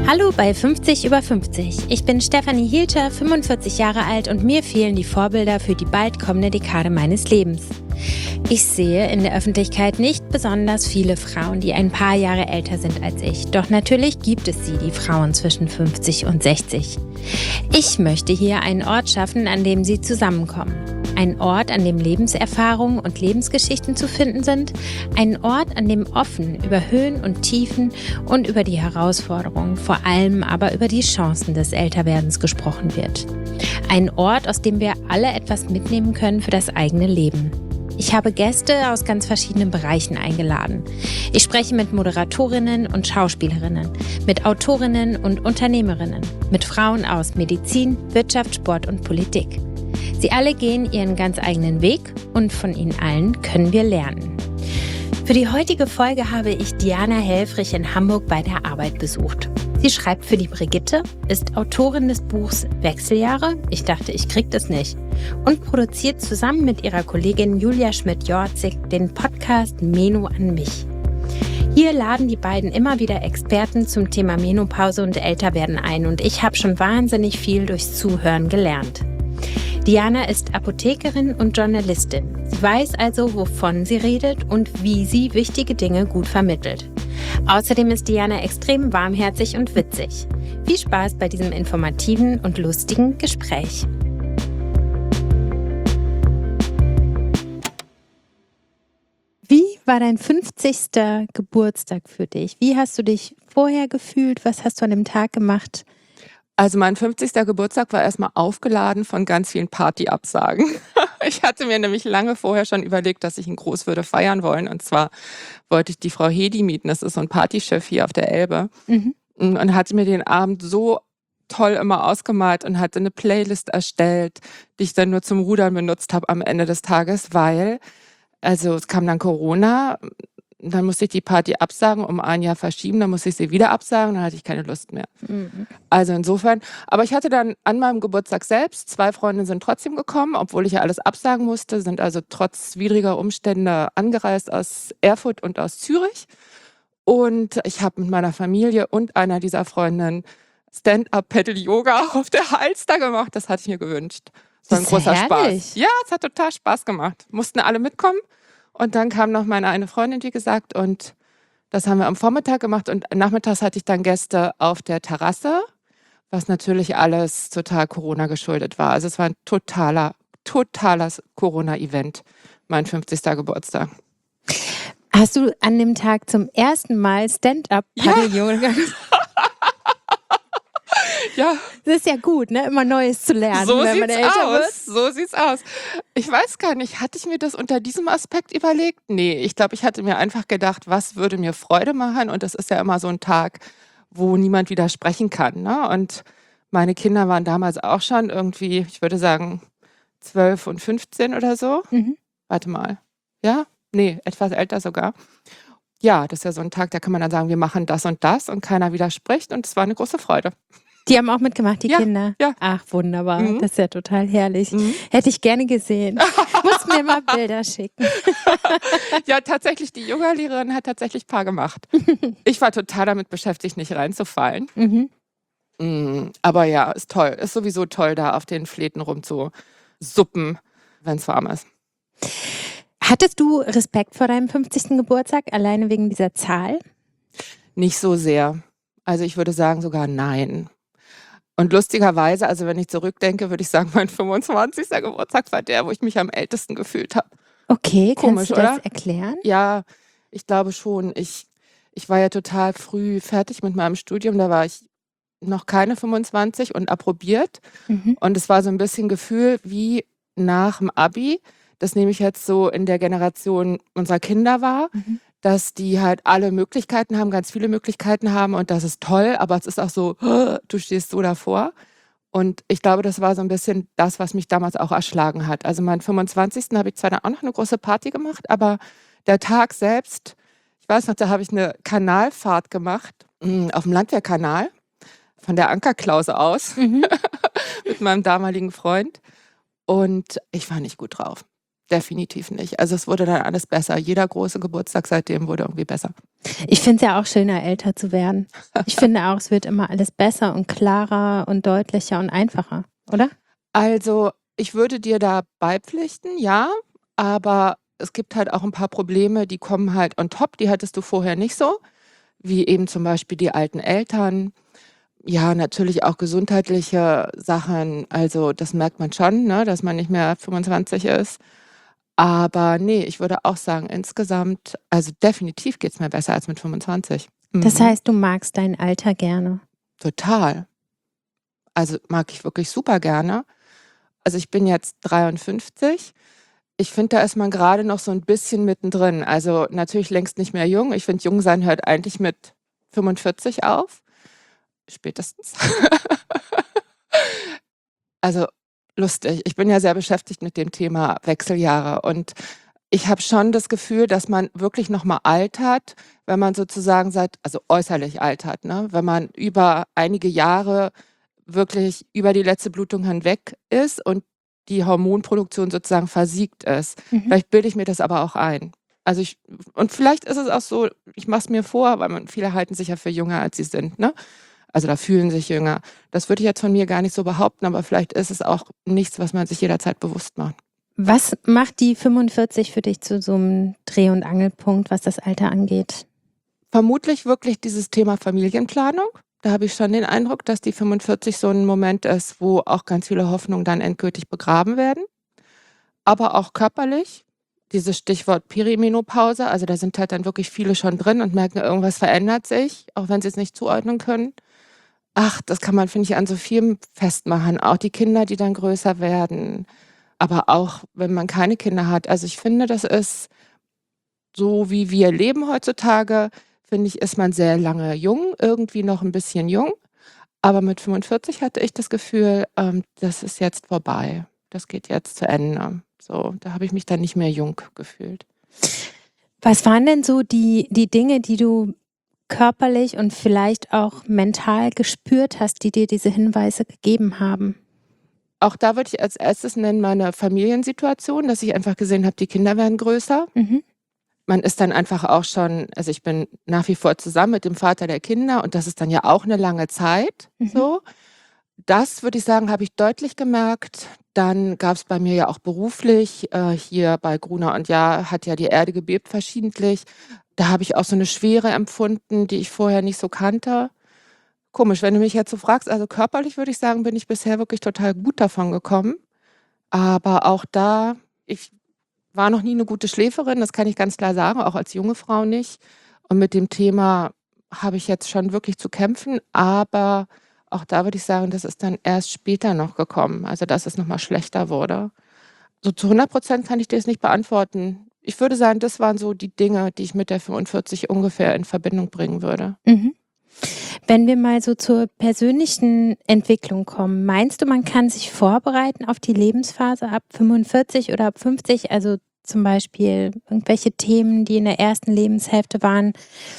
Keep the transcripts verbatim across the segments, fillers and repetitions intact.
Hallo bei fünfzig über fünfzig. Ich bin Stefanie Hielscher, fünfundvierzig Jahre alt und mir fehlen die Vorbilder für die bald kommende Dekade meines Lebens. Ich sehe in der Öffentlichkeit nicht besonders viele Frauen, die ein paar Jahre älter sind als ich. Doch natürlich gibt es sie, die Frauen zwischen fünfzig und sechzig. Ich möchte hier einen Ort schaffen, an dem sie zusammenkommen. Ein Ort, an dem Lebenserfahrungen und Lebensgeschichten zu finden sind. Ein Ort, an dem offen über Höhen und Tiefen und über die Herausforderungen, vor allem aber über die Chancen des Älterwerdens gesprochen wird. Ein Ort, aus dem wir alle etwas mitnehmen können für das eigene Leben. Ich habe Gäste aus ganz verschiedenen Bereichen eingeladen. Ich spreche mit Moderatorinnen und Schauspielerinnen, mit Autorinnen und Unternehmerinnen, mit Frauen aus Medizin, Wirtschaft, Sport und Politik. Sie alle gehen ihren ganz eigenen Weg und von ihnen allen können wir lernen. Für die heutige Folge habe ich Diana Helfrich in Hamburg bei der Arbeit besucht. Sie schreibt für die Brigitte, ist Autorin des Buchs Wechseljahre, ich dachte, ich krieg das nicht, und produziert zusammen mit ihrer Kollegin Julia Schmidt-Jorzig den Podcast Meno an mich. Hier laden die beiden immer wieder Experten zum Thema Menopause und Älterwerden ein und ich habe schon wahnsinnig viel durchs Zuhören gelernt. Diana ist Apothekerin und Journalistin. Sie weiß also, wovon sie redet und wie sie wichtige Dinge gut vermittelt. Außerdem ist Diana extrem warmherzig und witzig. Viel Spaß bei diesem informativen und lustigen Gespräch. Wie war dein fünfzigster Geburtstag für dich? Wie hast du dich vorher gefühlt? Was hast du an dem Tag gemacht? Also mein fünfzigster Geburtstag war erstmal aufgeladen von ganz vielen Partyabsagen. Ich hatte mir nämlich lange vorher schon überlegt, dass ich ihn groß würde feiern wollen. Und zwar wollte ich die Frau Hedi mieten, das ist so ein Partychef hier auf der Elbe. Mhm. Und hatte mir den Abend so toll immer ausgemalt und hatte eine Playlist erstellt, die ich dann nur zum Rudern benutzt habe am Ende des Tages, weil, also es kam dann Corona, dann musste ich die Party absagen, um ein Jahr verschieben, dann musste ich sie wieder absagen, dann hatte ich keine Lust mehr. Mhm. Also insofern, aber ich hatte dann an meinem Geburtstag selbst, zwei Freundinnen sind trotzdem gekommen, obwohl ich ja alles absagen musste, sind also trotz widriger Umstände angereist aus Erfurt und aus Zürich. Und ich habe mit meiner Familie und einer dieser Freundinnen Stand-up-Paddle-Yoga auf der Alster gemacht, das hatte ich mir gewünscht. Das war ein großer Spaß. Ja, es hat total Spaß gemacht. Mussten alle mitkommen. Und dann kam noch meine eine Freundin, wie gesagt, und das haben wir am Vormittag gemacht. Und nachmittags hatte ich dann Gäste auf der Terrasse, was natürlich alles total Corona geschuldet war. Also es war ein totaler, totaler Corona-Event, mein fünfzigster Geburtstag. Hast du an dem Tag zum ersten Mal Stand-up-Paddle-Yoga gemacht? Ja. Das ist ja gut, ne? Immer Neues zu lernen, so wenn man älter aus. wird. So sieht's aus. Ich weiß gar nicht, hatte ich mir das unter diesem Aspekt überlegt? Nee, ich glaube, ich hatte mir einfach gedacht, was würde mir Freude machen? Und das ist ja immer so ein Tag, wo niemand widersprechen kann, ne? Und meine Kinder waren damals auch schon irgendwie, ich würde sagen, zwölf und fünfzehn oder so. Mhm. Warte mal. Ja? Nee, etwas älter sogar. Ja, das ist ja so ein Tag, da kann man dann sagen, wir machen das und das und keiner widerspricht und es war eine große Freude. Die haben auch mitgemacht, die ja, Kinder? Ja. Ach, wunderbar. Mhm. Das ist ja total herrlich. Mhm. Hätte ich gerne gesehen. Musst mir mal Bilder schicken. Ja, tatsächlich, die Yoga-Lehrerin hat tatsächlich ein paar gemacht. Ich war total damit beschäftigt, nicht reinzufallen. Mhm. Mhm. Aber ja, ist toll. Ist sowieso toll, da auf den Fläten rumzusuppen, wenn es warm ist. Hattest du Respekt vor deinem fünfzigsten Geburtstag, alleine wegen dieser Zahl? Nicht so sehr. Also ich würde sagen sogar nein. Und lustigerweise, also wenn ich zurückdenke, würde ich sagen, mein fünfundzwanzigster Geburtstag war der, wo ich mich am ältesten gefühlt habe. Okay, Komisch, kannst du das oder? erklären? Ja, ich glaube schon. Ich, ich war ja total früh fertig mit meinem Studium, da war ich noch keine fünfundzwanzig und approbiert. Mhm. Und es war so ein bisschen Gefühl wie nach dem Abi, das nämlich jetzt so in der Generation unserer Kinder war, mhm. dass die halt alle Möglichkeiten haben, ganz viele Möglichkeiten haben und das ist toll, aber es ist auch so, du stehst so davor. Und ich glaube, das war so ein bisschen das, was mich damals auch erschlagen hat. Also meinen fünfundzwanzigsten habe ich zwar dann auch noch eine große Party gemacht, aber der Tag selbst, ich weiß noch, da habe ich eine Kanalfahrt gemacht, auf dem Landwehrkanal, von der Ankerklause aus, mhm. mit meinem damaligen Freund. Und ich war nicht gut drauf. Definitiv nicht. Also es wurde dann alles besser. Jeder große Geburtstag seitdem wurde irgendwie besser. Ich finde es ja auch schöner, älter zu werden. Ich finde auch, es wird immer alles besser und klarer und deutlicher und einfacher, oder? Also, ich würde dir da beipflichten, ja, aber es gibt halt auch ein paar Probleme, die kommen halt on top, die hattest du vorher nicht so, wie eben zum Beispiel die alten Eltern. Ja, natürlich auch gesundheitliche Sachen. Also, das merkt man schon, ne, dass man nicht mehr fünfundzwanzig ist. Aber ne, ich würde auch sagen, insgesamt also, definitiv geht's mir besser als mit fünfundzwanzig. Das Mhm. heißt, du magst dein Alter gerne. Total. Also, mag ich wirklich super gerne. Also, ich bin jetzt dreiundfünfzig. Ich finde, da ist man gerade noch so ein bisschen mittendrin. Also, natürlich längst nicht mehr jung. Ich finde, jung sein hört eigentlich mit fünfundvierzig auf, spätestens. Also, lustig. Ich bin ja sehr beschäftigt mit dem Thema Wechseljahre und ich habe schon das Gefühl, dass man wirklich noch mal altert, wenn man sozusagen seit also äußerlich altert, ne? Wenn man über einige Jahre wirklich über die letzte Blutung hinweg ist und die Hormonproduktion sozusagen versiegt ist. Mhm. Vielleicht bilde ich mir das aber auch ein. Also ich und vielleicht ist es auch so, ich mache es mir vor, weil man viele halten sich ja für jünger, als sie sind, ne? Also, da fühlen sich jünger. Das würde ich jetzt von mir gar nicht so behaupten, aber vielleicht ist es auch nichts, was man sich jederzeit bewusst macht. Was macht die fünfundvierzig für dich zu so einem Dreh- und Angelpunkt, was das Alter angeht? Vermutlich wirklich dieses Thema Familienplanung. Da habe ich schon den Eindruck, dass die fünfundvierzig so 'n Moment ist, wo auch ganz viele Hoffnungen dann endgültig begraben werden. Aber auch körperlich, dieses Stichwort Perimenopause, also, da sind halt dann wirklich viele schon drin und merken, irgendwas verändert sich, auch wenn sie's nicht zuordnen können. Ach, das kann man, finde ich, an so vielem festmachen. Auch die Kinder, die dann größer werden, aber auch, wenn man keine Kinder hat. Also, ich finde, das ist so, wie wir leben heutzutage, finde ich, ist man sehr lange jung, irgendwie noch 'n bisschen jung. Aber mit fünfundvierzig hatte ich das Gefühl, ähm, das ist jetzt vorbei. Das geht jetzt zu Ende. So, da habe ich mich dann nicht mehr jung gefühlt. Was waren denn so die die Dinge, die du körperlich und vielleicht auch mental gespürt hast, die dir diese Hinweise gegeben haben? Auch da würde ich als erstes nennen meine Familiensituation, dass ich einfach gesehen habe, die Kinder werden größer. Mhm. Man ist dann einfach auch schon also, ich bin nach wie vor zusammen mit dem Vater der Kinder und das ist dann ja auch 'ne lange Zeit Mhm. so. Das würde ich sagen, habe ich deutlich gemerkt. Dann gab's bei mir ja auch beruflich äh, hier bei Gruner und Jahr hat ja die Erde gebebt verschiedentlich. Da habe ich auch so 'ne Schwere empfunden, die ich vorher nicht so kannte. Komisch, wenn du mich jetzt so fragst, also, körperlich würde ich sagen, bin ich bisher wirklich total gut davon gekommen. Aber auch da ich war noch nie 'ne gute Schläferin, das kann ich ganz klar sagen, auch als junge Frau nicht. Und mit dem Thema habe ich jetzt schon wirklich zu kämpfen, aber auch da würde ich sagen, das ist dann erst später noch gekommen, also, dass es noch mal schlechter wurde. So zu hundert Prozent kann ich dir das nicht beantworten. Ich würde sagen, das waren so die Dinge, die ich mit der fünfundvierzig ungefähr in Verbindung bringen würde. Mhm. Wenn wir mal so zur persönlichen Entwicklung kommen, meinst du, man kann sich vorbereiten auf die Lebensphase ab fünfundvierzig oder ab fünfzig? Also, zum Beispiel irgendwelche Themen, die in der ersten Lebenshälfte waren,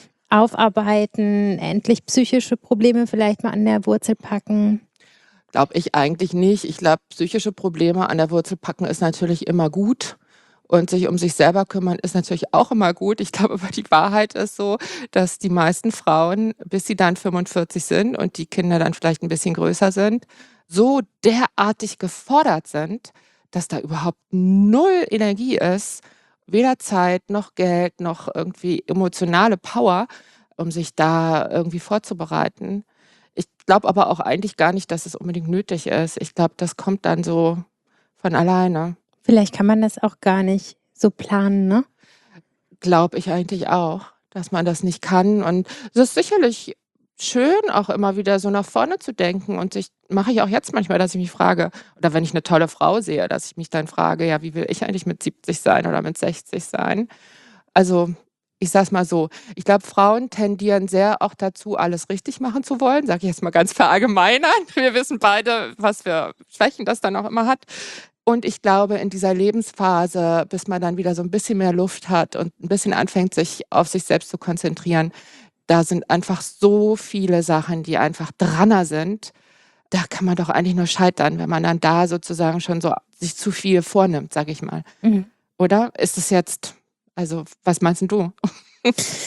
aufarbeiten, endlich psychische Probleme vielleicht mal an der Wurzel packen? Glaube ich eigentlich nicht. Ich glaube, psychische Probleme an der Wurzel packen ist natürlich immer gut und sich um sich selber kümmern ist natürlich auch immer gut. Ich glaube aber, die Wahrheit ist so, dass die meisten Frauen, bis sie dann fünfundvierzig sind und die Kinder dann vielleicht 'n bisschen größer sind, so derartig gefordert sind, dass da überhaupt null Energie ist, weder Zeit noch Geld noch irgendwie emotionale Power, um sich da irgendwie vorzubereiten. Ich glaube aber auch eigentlich gar nicht, dass es unbedingt nötig ist. Ich glaube, das kommt dann so von alleine. Vielleicht kann man das auch gar nicht so planen, ne? Glaube ich eigentlich auch, dass man das nicht kann. Und es ist sicherlich schön, auch immer wieder so nach vorne zu denken und sich mache ich auch jetzt manchmal, dass ich mich frage oder wenn ich 'ne tolle Frau sehe, dass ich mich dann frage: „Ja, wie will ich eigentlich mit siebzig sein oder mit sechzig sein?“ Also, ich sage es mal so, ich glaube, Frauen tendieren sehr auch dazu, alles richtig machen zu wollen, sage ich jetzt mal ganz verallgemeinernd. Wir wissen beide, was für Schwächen das dann auch immer hat. Und ich glaube, in dieser Lebensphase, bis man dann wieder so 'n bisschen mehr Luft hat und 'n bisschen anfängt, sich auf sich selbst zu konzentrieren, da sind einfach so viele Sachen, die einfach dranner sind. Da kann man doch eigentlich nur scheitern, wenn man dann da sozusagen schon so sich zu viel vornimmt, sage ich mal. Mhm. Oder? Ist es jetzt also, was meinst 'n du?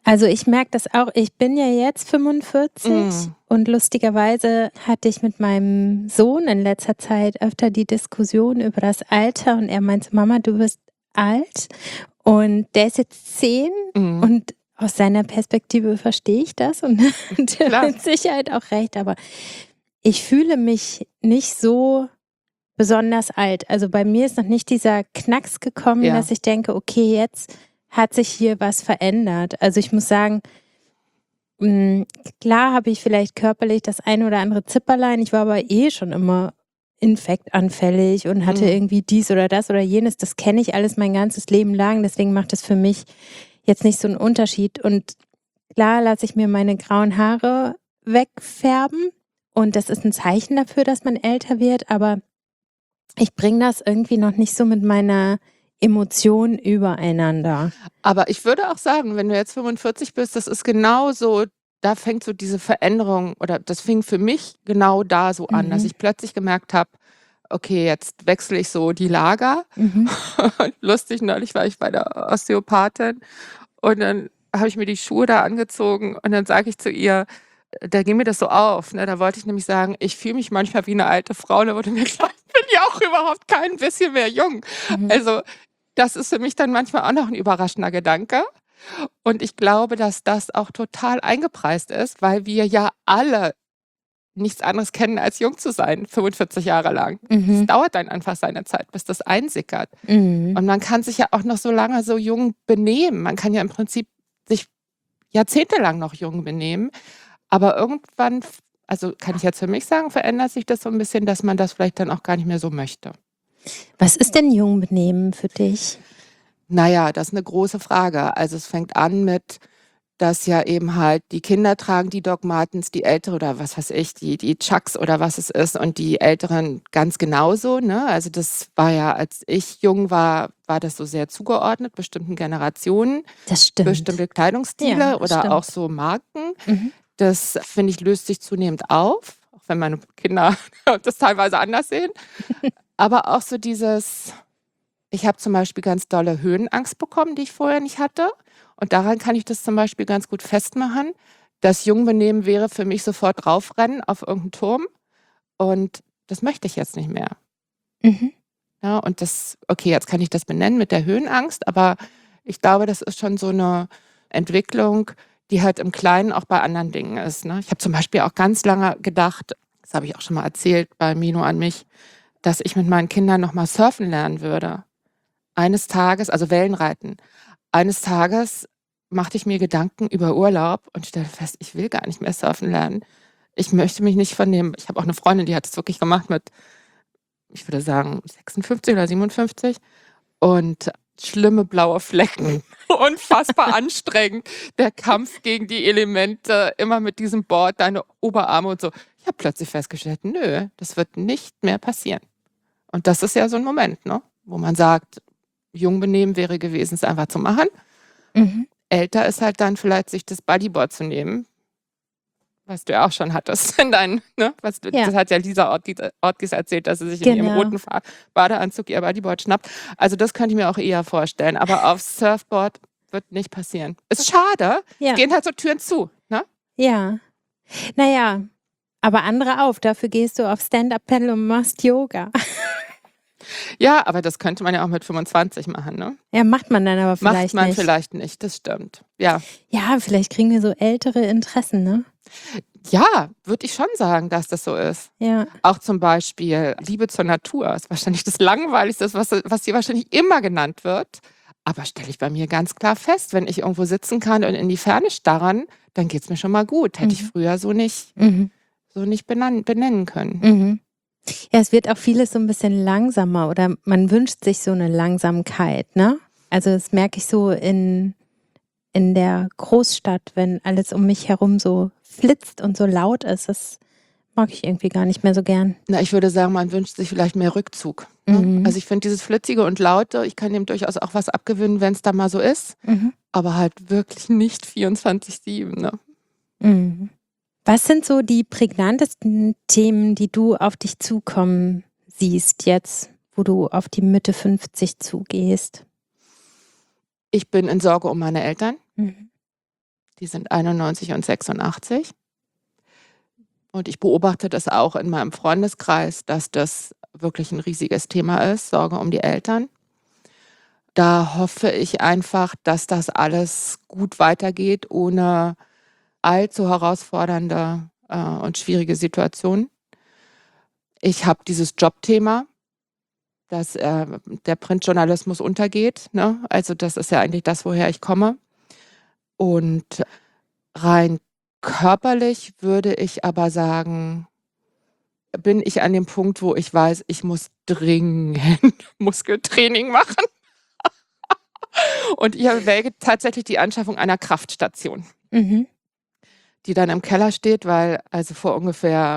Also ich merke das auch, ich bin ja jetzt fünfundvierzig Mm. und lustigerweise hatte ich mit meinem Sohn in letzter Zeit öfter die Diskussion über das Alter und er meinte, Mama, du wirst alt und der ist jetzt zehn Mm. und aus seiner Perspektive verstehe ich das und der Klar. hat mit Sicherheit auch recht, aber ich fühle mich nicht so besonders alt. Also bei mir ist noch nicht dieser Knacks gekommen, Ja. dass ich denke, okay, jetzt hat sich hier was verändert. Also ich muss sagen, mh, klar habe ich vielleicht körperlich das eine oder andere Zipperlein. Ich war aber eh schon immer infektanfällig und hatte Mm. irgendwie dies oder das oder jenes. Das kenne ich alles mein ganzes Leben lang. Deswegen macht es für mich jetzt nicht so einen Unterschied. Und klar lasse ich mir meine grauen Haare wegfärben. Und das ist ein Zeichen dafür, dass man älter wird. Aber ich bringe das irgendwie noch nicht so mit meiner Emotion übereinander. Aber ich würde auch sagen, wenn du jetzt fünfundvierzig bist, das ist genau so, da fängt so diese Veränderung, oder das fing für mich genau da so an, dass Mhm. ich plötzlich gemerkt habe, okay, jetzt wechsle ich so die Lager. Mhm. Lustig, neulich war ich bei der Osteopathin und dann habe ich mir die Schuhe da angezogen und dann sage ich zu ihr, da ging mir das so auf, ne? Da wollte ich nämlich sagen, ich fühle mich manchmal wie eine alte Frau, und da wurde mir klar, ich bin ja auch überhaupt kein bisschen mehr jung. Mhm. Also das ist für mich dann manchmal auch noch ein überraschender Gedanke. Und ich glaube, dass das auch total eingepreist ist, weil wir ja alle nichts anderes kennen, als jung zu sein, fünfundvierzig Jahre lang. Es Mhm. dauert dann einfach seine Zeit, bis das einsickert. Mhm. Und man kann sich ja auch noch so lange so jung benehmen. Man kann ja im Prinzip sich jahrzehntelang noch jung benehmen. Aber irgendwann, also kann ich jetzt für mich sagen, verändert sich das so ein bisschen, dass man das vielleicht dann auch gar nicht mehr so möchte. Was ist denn Jungbenehmen für dich? Naja, das ist eine große Frage. Also es fängt an mit, dass ja eben halt die Kinder tragen die Doc Martens, die Ältere oder was weiß ich, die, die Chucks oder was es ist, und die Älteren ganz genauso. Ne? Also das war ja, als ich jung war, war das so sehr zugeordnet, bestimmten Generationen, Das stimmt. bestimmte Kleidungsstile Ja, das oder stimmt. auch so Marken. Mhm. Das, finde ich, löst sich zunehmend auf, auch wenn meine Kinder das teilweise anders sehen. Aber auch so dieses, ich habe zum Beispiel ganz dolle Höhenangst bekommen, die ich vorher nicht hatte. Und daran kann ich das zum Beispiel ganz gut festmachen. Das Jungbenehmen wäre für mich sofort draufrennen auf irgendeinen Turm. Und das möchte ich jetzt nicht mehr. Mhm. Ja, und das, okay, jetzt kann ich das benennen mit der Höhenangst, aber ich glaube, das ist schon so eine Entwicklung, die halt im Kleinen auch bei anderen Dingen ist. Ne? Ich habe zum Beispiel auch ganz lange gedacht, das habe ich auch schon mal erzählt bei Mino an mich, dass ich mit meinen Kindern nochmal surfen lernen würde. Eines Tages, also Wellenreiten, eines Tages machte ich mir Gedanken über Urlaub und stellte fest, ich will gar nicht mehr surfen lernen. Ich möchte mich nicht von dem, ich habe auch eine Freundin, die hat es wirklich gemacht mit, ich würde sagen, sechsundfünfzig oder siebenundfünfzig und schlimme blaue Flecken. Unfassbar anstrengend. Der Kampf gegen die Elemente, immer mit diesem Board, deine Oberarme und so. Ich habe plötzlich festgestellt, nö, das wird nicht mehr passieren. Und das ist ja so ein Moment, ne? Wo man sagt, Jungbenehmen wäre gewesen, es einfach zu machen. Mhm. Älter ist halt dann vielleicht, sich das Bodyboard zu nehmen, was du ja auch schon hattest in deinen, ne? Was du, Ja. Das hat ja Lisa Ortiz, Ortiz erzählt, dass sie sich in ihrem Genau. roten Fa- Badeanzug ihr Bodyboard schnappt. Also das könnte ich mir auch eher vorstellen. Aber aufs Surfboard wird nicht passieren. Ist schade. Ja. Es gehen halt so Türen zu, ne? Ja. Naja, aber andere auf. Dafür gehst du auf Stand-Up-Paddle und machst Yoga. Ja, aber das könnte man ja auch mit fünfundzwanzig machen, ne? Ja, macht man dann aber Macht vielleicht man nicht. vielleicht nicht, das stimmt. Ja. Ja, vielleicht kriegen wir so ältere Interessen, ne? Ja, würde ich schon sagen, dass das so ist. Ja. Auch zum Beispiel Liebe zur Natur ist wahrscheinlich das Langweiligste, was, was hier wahrscheinlich immer genannt wird. Aber stelle ich bei mir ganz klar fest, wenn ich irgendwo sitzen kann und in die Ferne starren, dann geht es mir schon mal gut. Hätte ich Mhm. früher so nicht, Mhm. so nicht benennen, benennen können. Mhm. Ja, es wird auch vieles so ein bisschen langsamer oder man wünscht sich so eine Langsamkeit, ne? Also das merke ich so in, in der Großstadt, wenn alles um mich herum so flitzt und so laut ist. Das mag ich irgendwie gar nicht mehr so gern. Na, ich würde sagen, man wünscht sich vielleicht mehr Rückzug. Ne? Mhm. Also ich finde dieses Flitzige und Laute, ich kann dem durchaus auch was abgewinnen, wenn es da mal so ist. Mhm. Aber halt wirklich nicht vierundzwanzig sieben. Ne? Mhm. Was sind so die prägnantesten Themen, die du auf dich zukommen siehst jetzt, wo du auf die Mitte fünfzig zugehst? Ich bin in Sorge um meine Eltern. Mhm. Die sind einundneunzig und sechsundachtzig. Und ich beobachte das auch in meinem Freundeskreis, dass das wirklich ein riesiges Thema ist, Sorge um die Eltern. Da hoffe ich einfach, dass das alles gut weitergeht, ohne allzu herausfordernde, äh, und schwierige Situationen. Ich habe dieses Jobthema, dass, äh, der Printjournalismus untergeht, ne? Also, das ist ja eigentlich das, woher ich komme. Und rein körperlich würde ich aber sagen, bin ich an dem Punkt, wo ich weiß, ich muss dringend Muskeltraining machen. Und ich erwäge tatsächlich die Anschaffung einer Kraftstation, Mhm. die dann im Keller steht, weil also vor ungefähr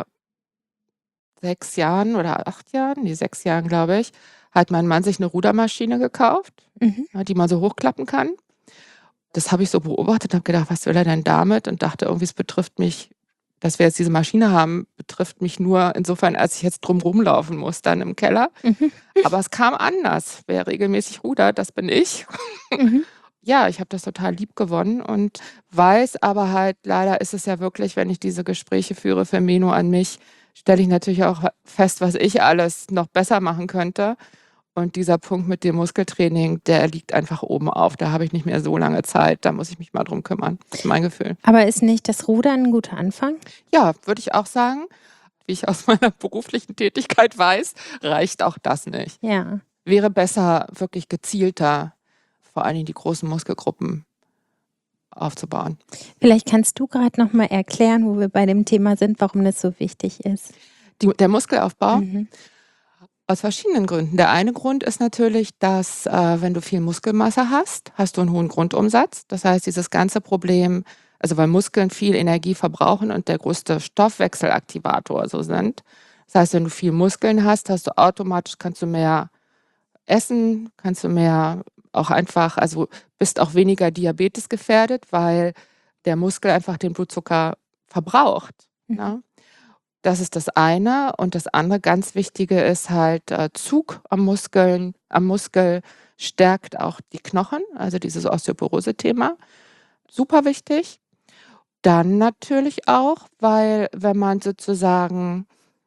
sechs Jahren oder acht Jahren, ne, sechs Jahren, glaube ich, hat mein Mann sich 'ne Rudermaschine gekauft, Mhm. ja, die man so hochklappen kann. Das habe ich so beobachtet und habe gedacht: „Was will er denn damit?“ Und dachte irgendwie, es betrifft mich, dass wir jetzt diese Maschine haben, betrifft mich nur insofern, als ich jetzt drum rumlaufen muss dann im Keller. Mhm. Aber es kam anders. Wer regelmäßig rudert, das bin ich. Mhm. Ja, ich habe das total lieb gewonnen und weiß aber halt, leider ist es ja wirklich, wenn ich diese Gespräche führe für Meno an mich, stelle ich natürlich auch fest, was ich alles noch besser machen könnte. Und dieser Punkt mit dem Muskeltraining, der liegt einfach oben auf. Da habe ich nicht mehr so lange Zeit. Da muss ich mich mal drum kümmern. Das ist mein Gefühl. Aber ist nicht das Rudern 'n guter Anfang? Ja, würde ich auch sagen. Wie ich aus meiner beruflichen Tätigkeit weiß, reicht auch das nicht. Ja. Wäre besser, wirklich gezielter, vor allen Dingen die großen Muskelgruppen aufzubauen. Vielleicht kannst du grad noch mal erklären, wo wir bei dem Thema sind, warum das so wichtig ist. Die der Muskelaufbau? Mhm. Aus verschiedenen Gründen. Der eine Grund ist natürlich, dass, äh, wenn du viel Muskelmasse hast, hast du 'n hohen Grundumsatz. Das heißt, dieses ganze Problem, also weil Muskeln viel Energie verbrauchen und der größte Stoffwechselaktivator so sind. Das heißt, wenn du viel Muskeln hast, hast du automatisch kannst du mehr essen, kannst du mehr auch einfach also bist auch weniger Diabetes gefährdet, weil der Muskel einfach den Blutzucker verbraucht, Mhm. ne? Das ist das eine. Und das andere ganz Wichtige ist halt, äh, Zug am Muskeln am Muskel stärkt auch die Knochen, also dieses Osteoporose-Thema. Super wichtig. Dann natürlich auch, weil wenn man sozusagen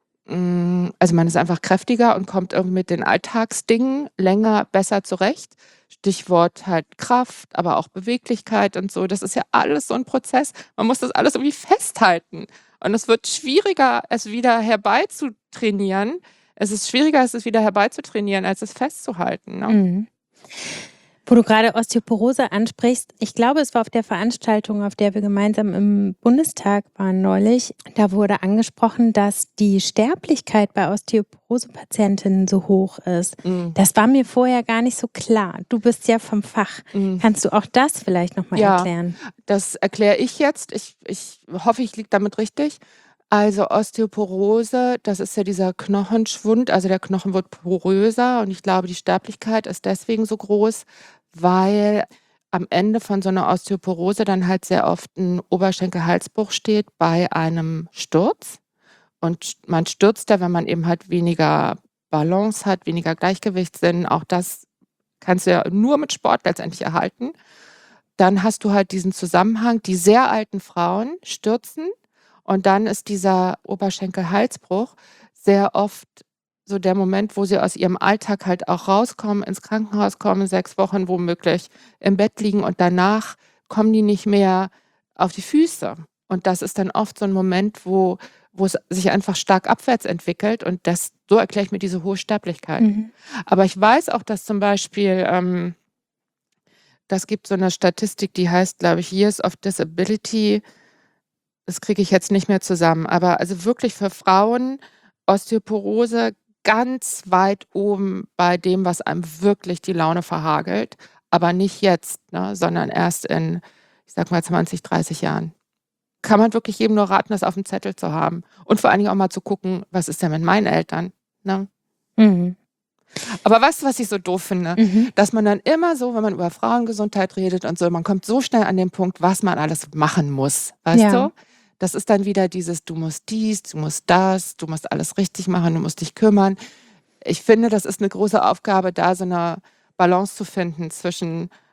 hm, also man ist einfach kräftiger und kommt irgendwie mit den Alltagsdingen länger besser zurecht. Stichwort halt Kraft, aber auch Beweglichkeit und so. Das ist ja alles so 'n Prozess. Man muss das alles irgendwie festhalten. Und es wird schwieriger, es wieder herbeizutrainieren. Es ist schwieriger, es wieder herbeizutrainieren, als es festzuhalten, ne? Mhm. Wo du grade Osteoporose ansprichst, ich glaube, es war auf der Veranstaltung, auf der wir gemeinsam im Bundestag waren neulich. Da wurde angesprochen, dass die Sterblichkeit bei Osteoporose-Patientinnen so hoch ist. Mhm. Das war mir vorher gar nicht so klar. Du bist ja vom Fach. Mhm. Kannst du auch das vielleicht noch mal Ja, erklären? das erkläre ich jetzt. Ich ich hoffe, ich liege damit richtig. Also Osteoporose, das ist ja dieser Knochenschwund, also der Knochen wird poröser und ich glaube, die Sterblichkeit ist deswegen so groß, weil am Ende von so 'ner Osteoporose dann halt sehr oft 'n Oberschenkel-Halsbruch steht bei einem Sturz. Und st man stürzt ja, wenn man eben halt weniger Balance hat, weniger Gleichgewichtssinn. Auch das kannst du ja nur mit Sport letztendlich erhalten. Dann hast du halt diesen Zusammenhang, die sehr alten Frauen stürzen und dann ist dieser Oberschenkel-Halsbruch sehr oft so der Moment, wo sie aus ihrem Alltag halt auch rauskommen, ins Krankenhaus kommen, sechs Wochen womöglich im Bett liegen und danach kommen die nicht mehr auf die Füße. Und das ist dann oft so 'n Moment, wo wo es sich einfach stark abwärts entwickelt und das so erkläre ich mir diese hohe Sterblichkeit. Mhm. Aber ich weiß auch, dass zum Beispiel, ähm das gibt so 'ne Statistik, die heißt, glaube ich, Years of Disability. Das kriege ich jetzt nicht mehr zusammen. Aber also wirklich für Frauen Osteoporose ganz weit oben bei dem, was einem wirklich die Laune verhagelt, aber nicht jetzt, ne, sondern erst in, ich sage mal, zwanzig, dreißig Jahren. Kann man wirklich jedem nur raten, das aufm Zettel zu haben und vor allen Dingen auch mal zu gucken: „Was ist denn mit meinen Eltern?“, ne? Mhm. Aber weißt du, was ich so doof finde? Mhm. Dass man dann immer so, wenn man über Frauengesundheit redet und so, man kommt so schnell an den Punkt, was man alles machen muss, weißt Ja. du? Das ist dann wieder dieses: „Du musst dies, du musst das, du musst alles richtig machen, du musst dich kümmern.“ Ich finde, das ist 'ne große Aufgabe, da so 'ne Balance zu finden zwischen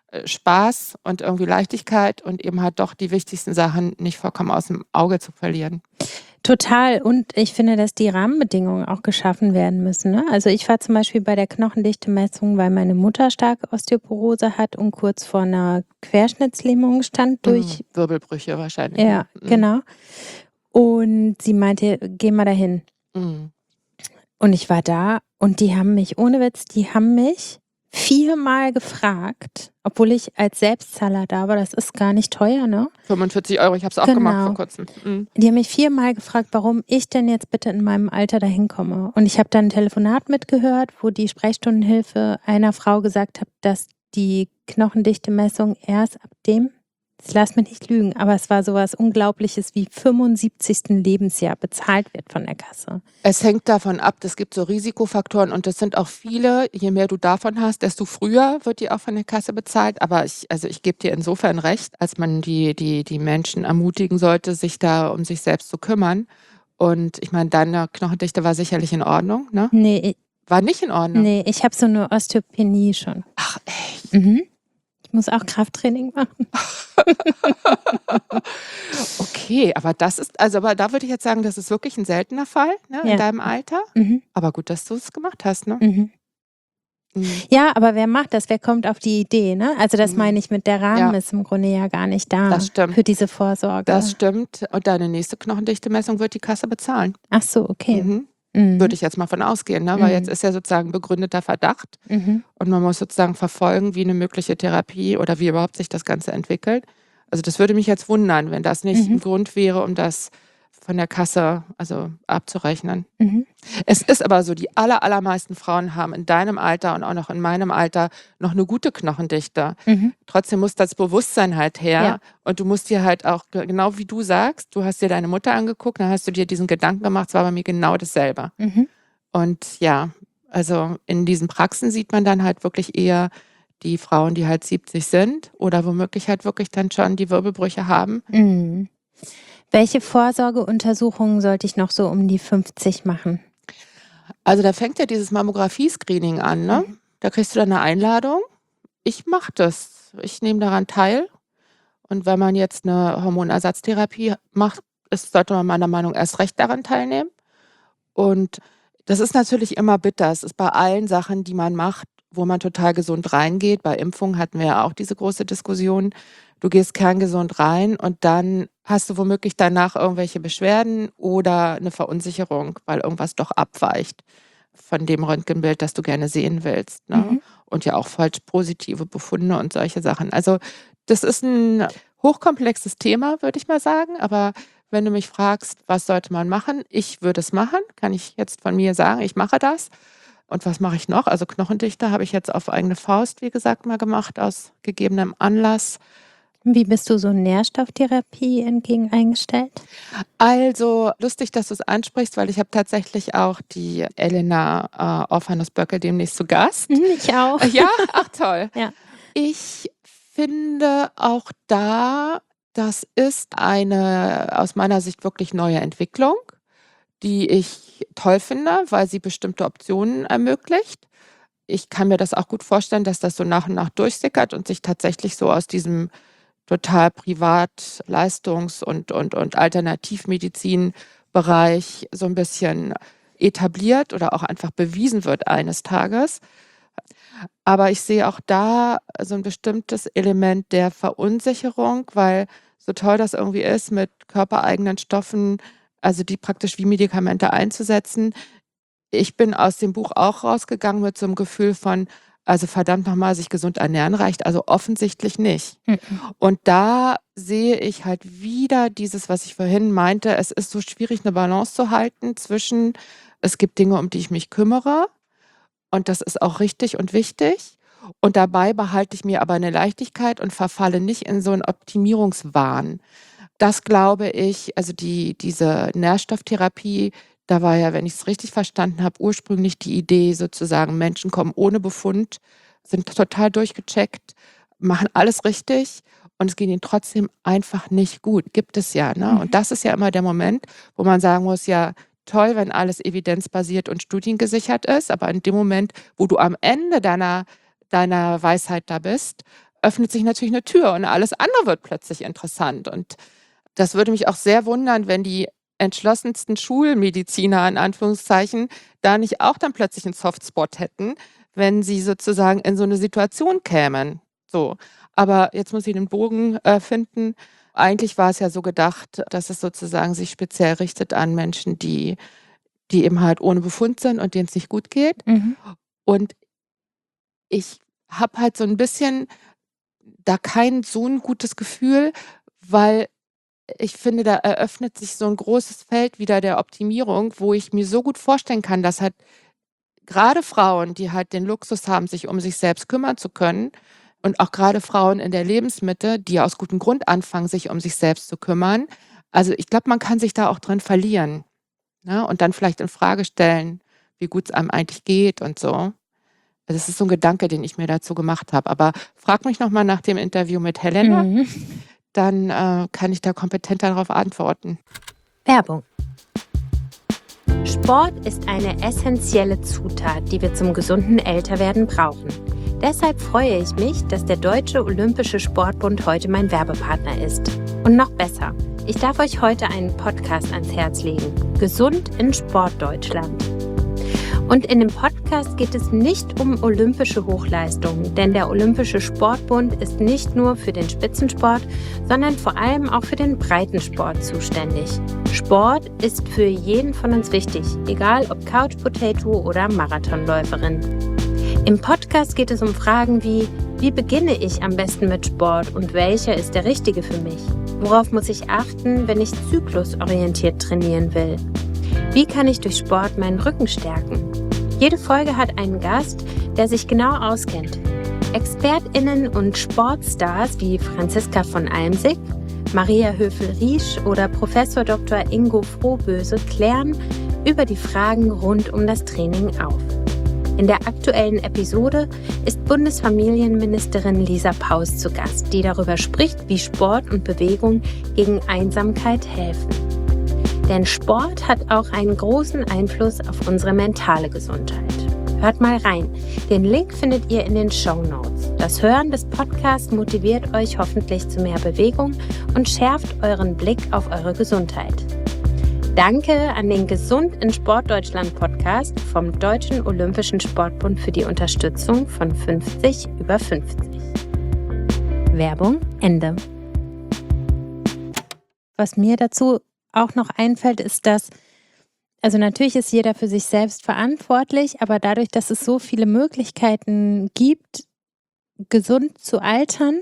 äh, Spaß und irgendwie Leichtigkeit und eben halt doch die wichtigsten Sachen nicht vollkommen aus dem Auge zu verlieren. Total. Und ich finde, dass die Rahmenbedingungen auch geschaffen werden müssen. Ne? Also ich war zum Beispiel bei der Knochendichte-Messung, weil meine Mutter starke Osteoporose hat und kurz vor einer Querschnittslähmung stand durch... Mhm. Wirbelbrüche wahrscheinlich. Ja, Mhm. genau. Und sie meinte, geh mal dahin. Mhm. Und ich war da und die haben mich, ohne Witz, die haben mich viermal gefragt, obwohl ich als Selbstzahler da war, das ist gar nicht teuer, ne? fünfundvierzig Euro, ich habe es auch Genau. gemacht vor kurzem. Mhm. Die haben mich viermal gefragt, warum ich denn jetzt bitte in meinem Alter dahin komme. Und ich habe dann ein Telefonat mitgehört, wo die Sprechstundenhilfe einer Frau gesagt hat, dass die Knochendichte-Messung erst ab dem, ich lass mich nicht lügen, aber es war sowas Unglaubliches wie fünfundsiebzigsten Lebensjahr bezahlt wird von der Kasse. Es hängt davon ab, es gibt so Risikofaktoren und das sind auch viele. Je mehr du davon hast, desto früher wird die auch von der Kasse bezahlt. Aber ich, also ich gebe dir insofern recht, als man die, die, die Menschen ermutigen sollte, sich da um sich selbst zu kümmern. Und ich meine, deine Knochendichte war sicherlich in Ordnung, ne? Nee, War nicht in Ordnung? nee, ich habe so eine Osteopenie schon. Ach, echt? Mhm. Ich muss auch Krafttraining machen. Okay, aber das ist, also aber da würde ich jetzt sagen, das ist wirklich ein seltener Fall, ne, in Ja. deinem Alter. Mhm. Aber gut, dass du es gemacht hast, ne? Mhm. Mhm. Ja, aber wer macht das? Wer kommt auf die Idee, ne? Also das Mhm. meine ich mit der Rahmen Ja. ist im Grunde ja gar nicht da Das stimmt. für diese Vorsorge. Das stimmt. Und deine nächste Knochendichte-Messung wird die Kasse bezahlen. Ach so, okay. Mhm. Mhm. Würde ich jetzt mal von ausgehen, ne? Weil Mhm. jetzt ist ja sozusagen begründeter Verdacht Mhm. und man muss sozusagen verfolgen, wie eine mögliche Therapie oder wie überhaupt sich das Ganze entwickelt. Also das würde mich jetzt wundern, wenn das nicht Mhm. ein Grund wäre, um das von der Kasse also abzurechnen. Mhm. Es ist aber so, die aller, allermeisten Frauen haben in deinem Alter und auch noch in meinem Alter noch eine gute Knochendichte. Mhm. Trotzdem muss das Bewusstsein halt her. Ja. Und du musst dir halt auch, genau wie du sagst, du hast dir deine Mutter angeguckt, dann hast du dir diesen Gedanken gemacht, es war bei mir genau dasselbe. Mhm. Und ja, also in diesen Praxen sieht man dann halt wirklich eher die Frauen, die halt siebzig sind oder womöglich halt wirklich dann schon die Wirbelbrüche haben. Mhm. Welche Vorsorgeuntersuchungen sollte ich noch so um die fünfzig machen? Also da fängt ja dieses Mammographie-Screening an, ne? Mhm. Da kriegst du dann eine Einladung. Ich mache das. Ich nehme daran teil. Und wenn man jetzt eine Hormonersatztherapie macht, ist, sollte man meiner Meinung nach erst recht daran teilnehmen. Und das ist natürlich immer bitter. Es ist bei allen Sachen, die man macht, wo man total gesund reingeht. Bei Impfungen hatten wir ja auch diese große Diskussion. Du gehst kerngesund rein und dann hast du womöglich danach irgendwelche Beschwerden oder eine Verunsicherung, weil irgendwas doch abweicht von dem Röntgenbild, das du gerne sehen willst, ne? Mhm. Und ja auch falsch positive Befunde und solche Sachen. Also das ist ein hochkomplexes Thema, würde ich mal sagen. Aber wenn du mich fragst, was sollte man machen? Ich würde es machen, kann ich jetzt von mir sagen, ich mache das. Und was mache ich noch? Also Knochendichte habe ich jetzt auf eigene Faust, wie gesagt, mal gemacht, aus gegebenem Anlass. Wie bist du so Nährstofftherapie entgegen eingestellt? Also lustig, dass du es ansprichst, weil ich habe tatsächlich auch die Elena äh, Orphanus-Böcke demnächst zu Gast. Mhm, ich auch. Ja, ach toll. Ja. Ich finde auch da, das ist eine aus meiner Sicht wirklich neue Entwicklung, die ich toll finde, weil sie bestimmte Optionen ermöglicht. Ich kann mir das auch gut vorstellen, dass das so nach und nach durchsickert und sich tatsächlich so aus diesem total privat Leistungs- und, und, und Alternativmedizin-Bereich so ein bisschen etabliert oder auch einfach bewiesen wird eines Tages. Aber ich sehe auch da so ein bestimmtes Element der Verunsicherung, weil so toll das irgendwie ist, mit körpereigenen Stoffen, also die praktisch wie Medikamente einzusetzen. Ich bin aus dem Buch auch rausgegangen mit so einem Gefühl von, also verdammt nochmal, sich gesund ernähren reicht, also offensichtlich nicht. Mhm. Und da sehe ich halt wieder dieses, was ich vorhin meinte, es ist so schwierig, eine Balance zu halten zwischen, es gibt Dinge, um die ich mich kümmere und das ist auch richtig und wichtig. Und dabei behalte ich mir aber eine Leichtigkeit und verfalle nicht in so einen Optimierungswahn. Das glaube ich, also die, diese Nährstofftherapie, da war ja, wenn ich es richtig verstanden habe, ursprünglich die Idee sozusagen, Menschen kommen ohne Befund, sind total durchgecheckt, machen alles richtig und es geht ihnen trotzdem einfach nicht gut. Gibt es ja, ne? Mhm. Und das ist ja immer der Moment, wo man sagen muss, ja, toll, wenn alles evidenzbasiert und studiengesichert ist, aber in dem Moment, wo du am Ende deiner, deiner Weisheit da bist, öffnet sich natürlich eine Tür und alles andere wird plötzlich interessant. Und das würde mich auch sehr wundern, wenn die entschlossensten Schulmediziner in Anführungszeichen da nicht auch dann plötzlich einen Softspot hätten, wenn sie sozusagen in so eine Situation kämen. So. Aber jetzt muss ich den Bogen äh, finden. Eigentlich war es ja so gedacht, dass es sozusagen sich speziell richtet an Menschen, die, die eben halt ohne Befund sind und denen es nicht gut geht. Mhm. Und ich habe halt so ein bisschen da kein so ein gutes Gefühl, weil ich finde, da eröffnet sich so ein großes Feld wieder der Optimierung, wo ich mir so gut vorstellen kann, dass halt gerade Frauen, die halt den Luxus haben, sich um sich selbst kümmern zu können und auch gerade Frauen in der Lebensmitte, die aus gutem Grund anfangen, sich um sich selbst zu kümmern. Also, ich glaube, man kann sich da auch drin verlieren, ne, und dann vielleicht in Frage stellen, wie gut es einem eigentlich geht und so. Also, das ist so ein Gedanke, den ich mir dazu gemacht habe. Aber frag mich noch mal nach dem Interview mit Helena, Mhm. dann, äh, kann ich da kompetenter darauf antworten. Werbung. Sport ist eine essentielle Zutat, die wir zum gesunden Älterwerden brauchen. Deshalb freue ich mich, dass der Deutsche Olympische Sportbund heute mein Werbepartner ist. Und noch besser, ich darf euch heute einen Podcast ans Herz legen. Gesund in Sportdeutschland. Und in dem Podcast geht es nicht um olympische Hochleistungen, denn der Olympische Sportbund ist nicht nur für den Spitzensport, sondern vor allem auch für den Breitensport zuständig. Sport ist für jeden von uns wichtig, egal ob Couch Potato oder Marathonläuferin. Im Podcast geht es um Fragen wie: Wie beginne ich am besten mit Sport und welcher ist der richtige für mich? Worauf muss ich achten, wenn ich zyklusorientiert trainieren will? Wie kann ich durch Sport meinen Rücken stärken? Jede Folge hat einen Gast, der sich genau auskennt. ExpertInnen und Sportstars wie Franziska von Almsick, Maria Höfel-Riesch oder Professor Doktor Ingo Frohböse klären über die Fragen rund um das Training auf. In der aktuellen Episode ist Bundesfamilienministerin Lisa Paus zu Gast, die darüber spricht, wie Sport und Bewegung gegen Einsamkeit helfen. Denn Sport hat auch einen großen Einfluss auf unsere mentale Gesundheit. Hört mal rein. Den Link findet ihr in den Shownotes. Das Hören des Podcasts motiviert euch hoffentlich zu mehr Bewegung und schärft euren Blick auf eure Gesundheit. Danke an den Gesund in Sportdeutschland Podcast vom Deutschen Olympischen Sportbund für die Unterstützung von fünfzig über fünfzig. Werbung Ende. Was mir dazu auch noch einfällt, ist, dass, also natürlich ist jeder für sich selbst verantwortlich, aber dadurch, dass es so viele Möglichkeiten gibt, gesund zu altern,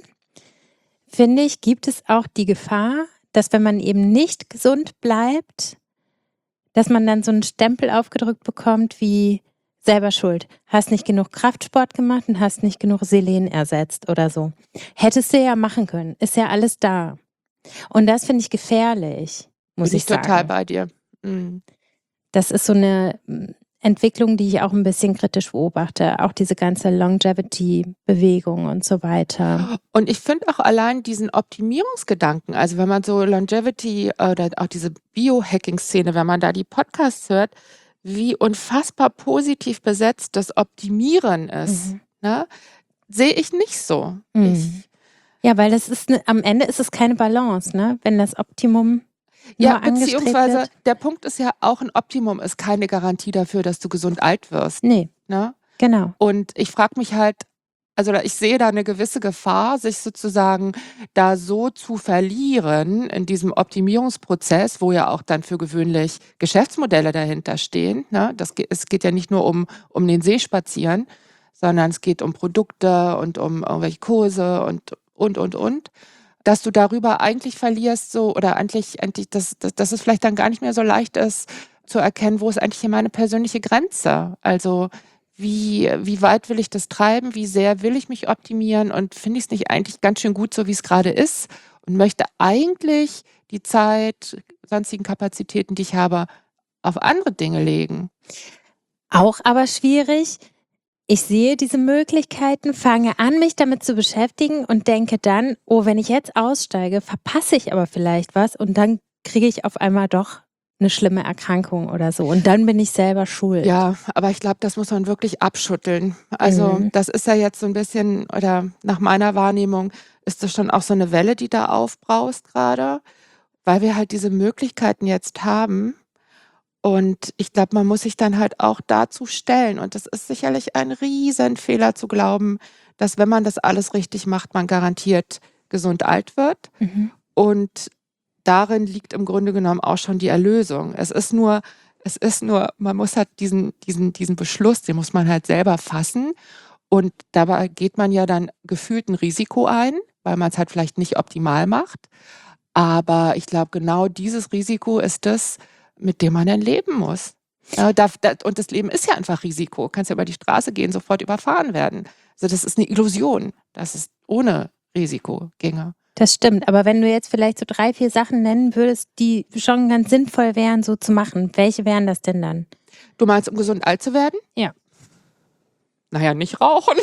finde ich, gibt es auch die Gefahr, dass wenn man eben nicht gesund bleibt, dass man dann so einen Stempel aufgedrückt bekommt wie selber schuld. Hast nicht genug Kraftsport gemacht und hast nicht genug Selen ersetzt oder so. Hättest du ja machen können. Ist ja alles da. Und das finde ich gefährlich. Muss Bin ich ich total sagen. bei dir. Mhm. Das ist so eine Entwicklung, die ich auch ein bisschen kritisch beobachte. Auch diese ganze Longevity-Bewegung und so weiter. Und ich finde auch allein diesen Optimierungsgedanken, also wenn man so Longevity oder auch diese Biohacking-Szene, wenn man da die Podcasts hört, wie unfassbar positiv besetzt das Optimieren ist, Mhm. ne? Sehe ich nicht so. Mhm. Ich, Ja, weil das ist, ne, am Ende ist es keine Balance, ne? Wenn das Optimum nur ja, angestrebt beziehungsweise wird. der Punkt ist ja auch, ein Optimum ist keine Garantie dafür, dass du gesund alt wirst, Nee, ne? genau. Und ich frage mich halt, also da- ich sehe da eine gewisse Gefahr, sich sozusagen da so zu verlieren in diesem Optimierungsprozess, wo ja auch dann für gewöhnlich Geschäftsmodelle dahinter stehen, ne? Das, ge- es geht ja nicht nur um, um den See spazieren, sondern es geht um Produkte und um irgendwelche Kurse und, und, und, und. Dass du darüber eigentlich verlierst, so, oder eigentlich, eigentlich dass, dass, dass es vielleicht dann gar nicht mehr so leicht ist, zu erkennen, wo ist eigentlich hier meine persönliche Grenze? Also, wie, wie weit will ich das treiben? Wie sehr will ich mich optimieren? Und finde ich es nicht eigentlich ganz schön gut, so wie es gerade ist? Und möchte eigentlich die Zeit, sonstigen Kapazitäten, die ich habe, auf andere Dinge legen? Auch aber schwierig. Ich sehe diese Möglichkeiten, fange an, mich damit zu beschäftigen und denke dann, oh, wenn ich jetzt aussteige, verpasse ich aber vielleicht was und dann kriege ich auf einmal doch eine schlimme Erkrankung oder so. Und dann bin ich selber schuld. Ja, aber ich glaube, das muss man wirklich abschütteln. Also Mhm. das ist ja jetzt so ein bisschen, oder nach meiner Wahrnehmung ist das schon auch so eine Welle, die da aufbraust gerade, weil wir halt diese Möglichkeiten jetzt haben. Und ich glaube, man muss sich dann halt auch dazu stellen. Und das ist sicherlich ein Riesenfehler zu glauben, dass wenn man das alles richtig macht, man garantiert gesund alt wird. Mhm. Und darin liegt im Grunde genommen auch schon die Erlösung. Es ist nur, es ist nur, man muss halt diesen, diesen, diesen Beschluss, den muss man halt selber fassen. Und dabei geht man ja dann gefühlt ein Risiko ein, weil man es halt vielleicht nicht optimal macht. Aber ich glaube, genau dieses Risiko ist das, mit dem man dann leben muss. Ja, da, da, und das Leben ist ja einfach Risiko. Du kannst ja über die Straße gehen, sofort überfahren werden. Also das ist eine Illusion, dass es ohne Risiko ginge. Das stimmt, aber wenn du jetzt vielleicht so drei, vier Sachen nennen würdest, die schon ganz sinnvoll wären, so zu machen, welche wären das denn dann? Du meinst, um gesund alt zu werden? Ja. Naja, nicht rauchen.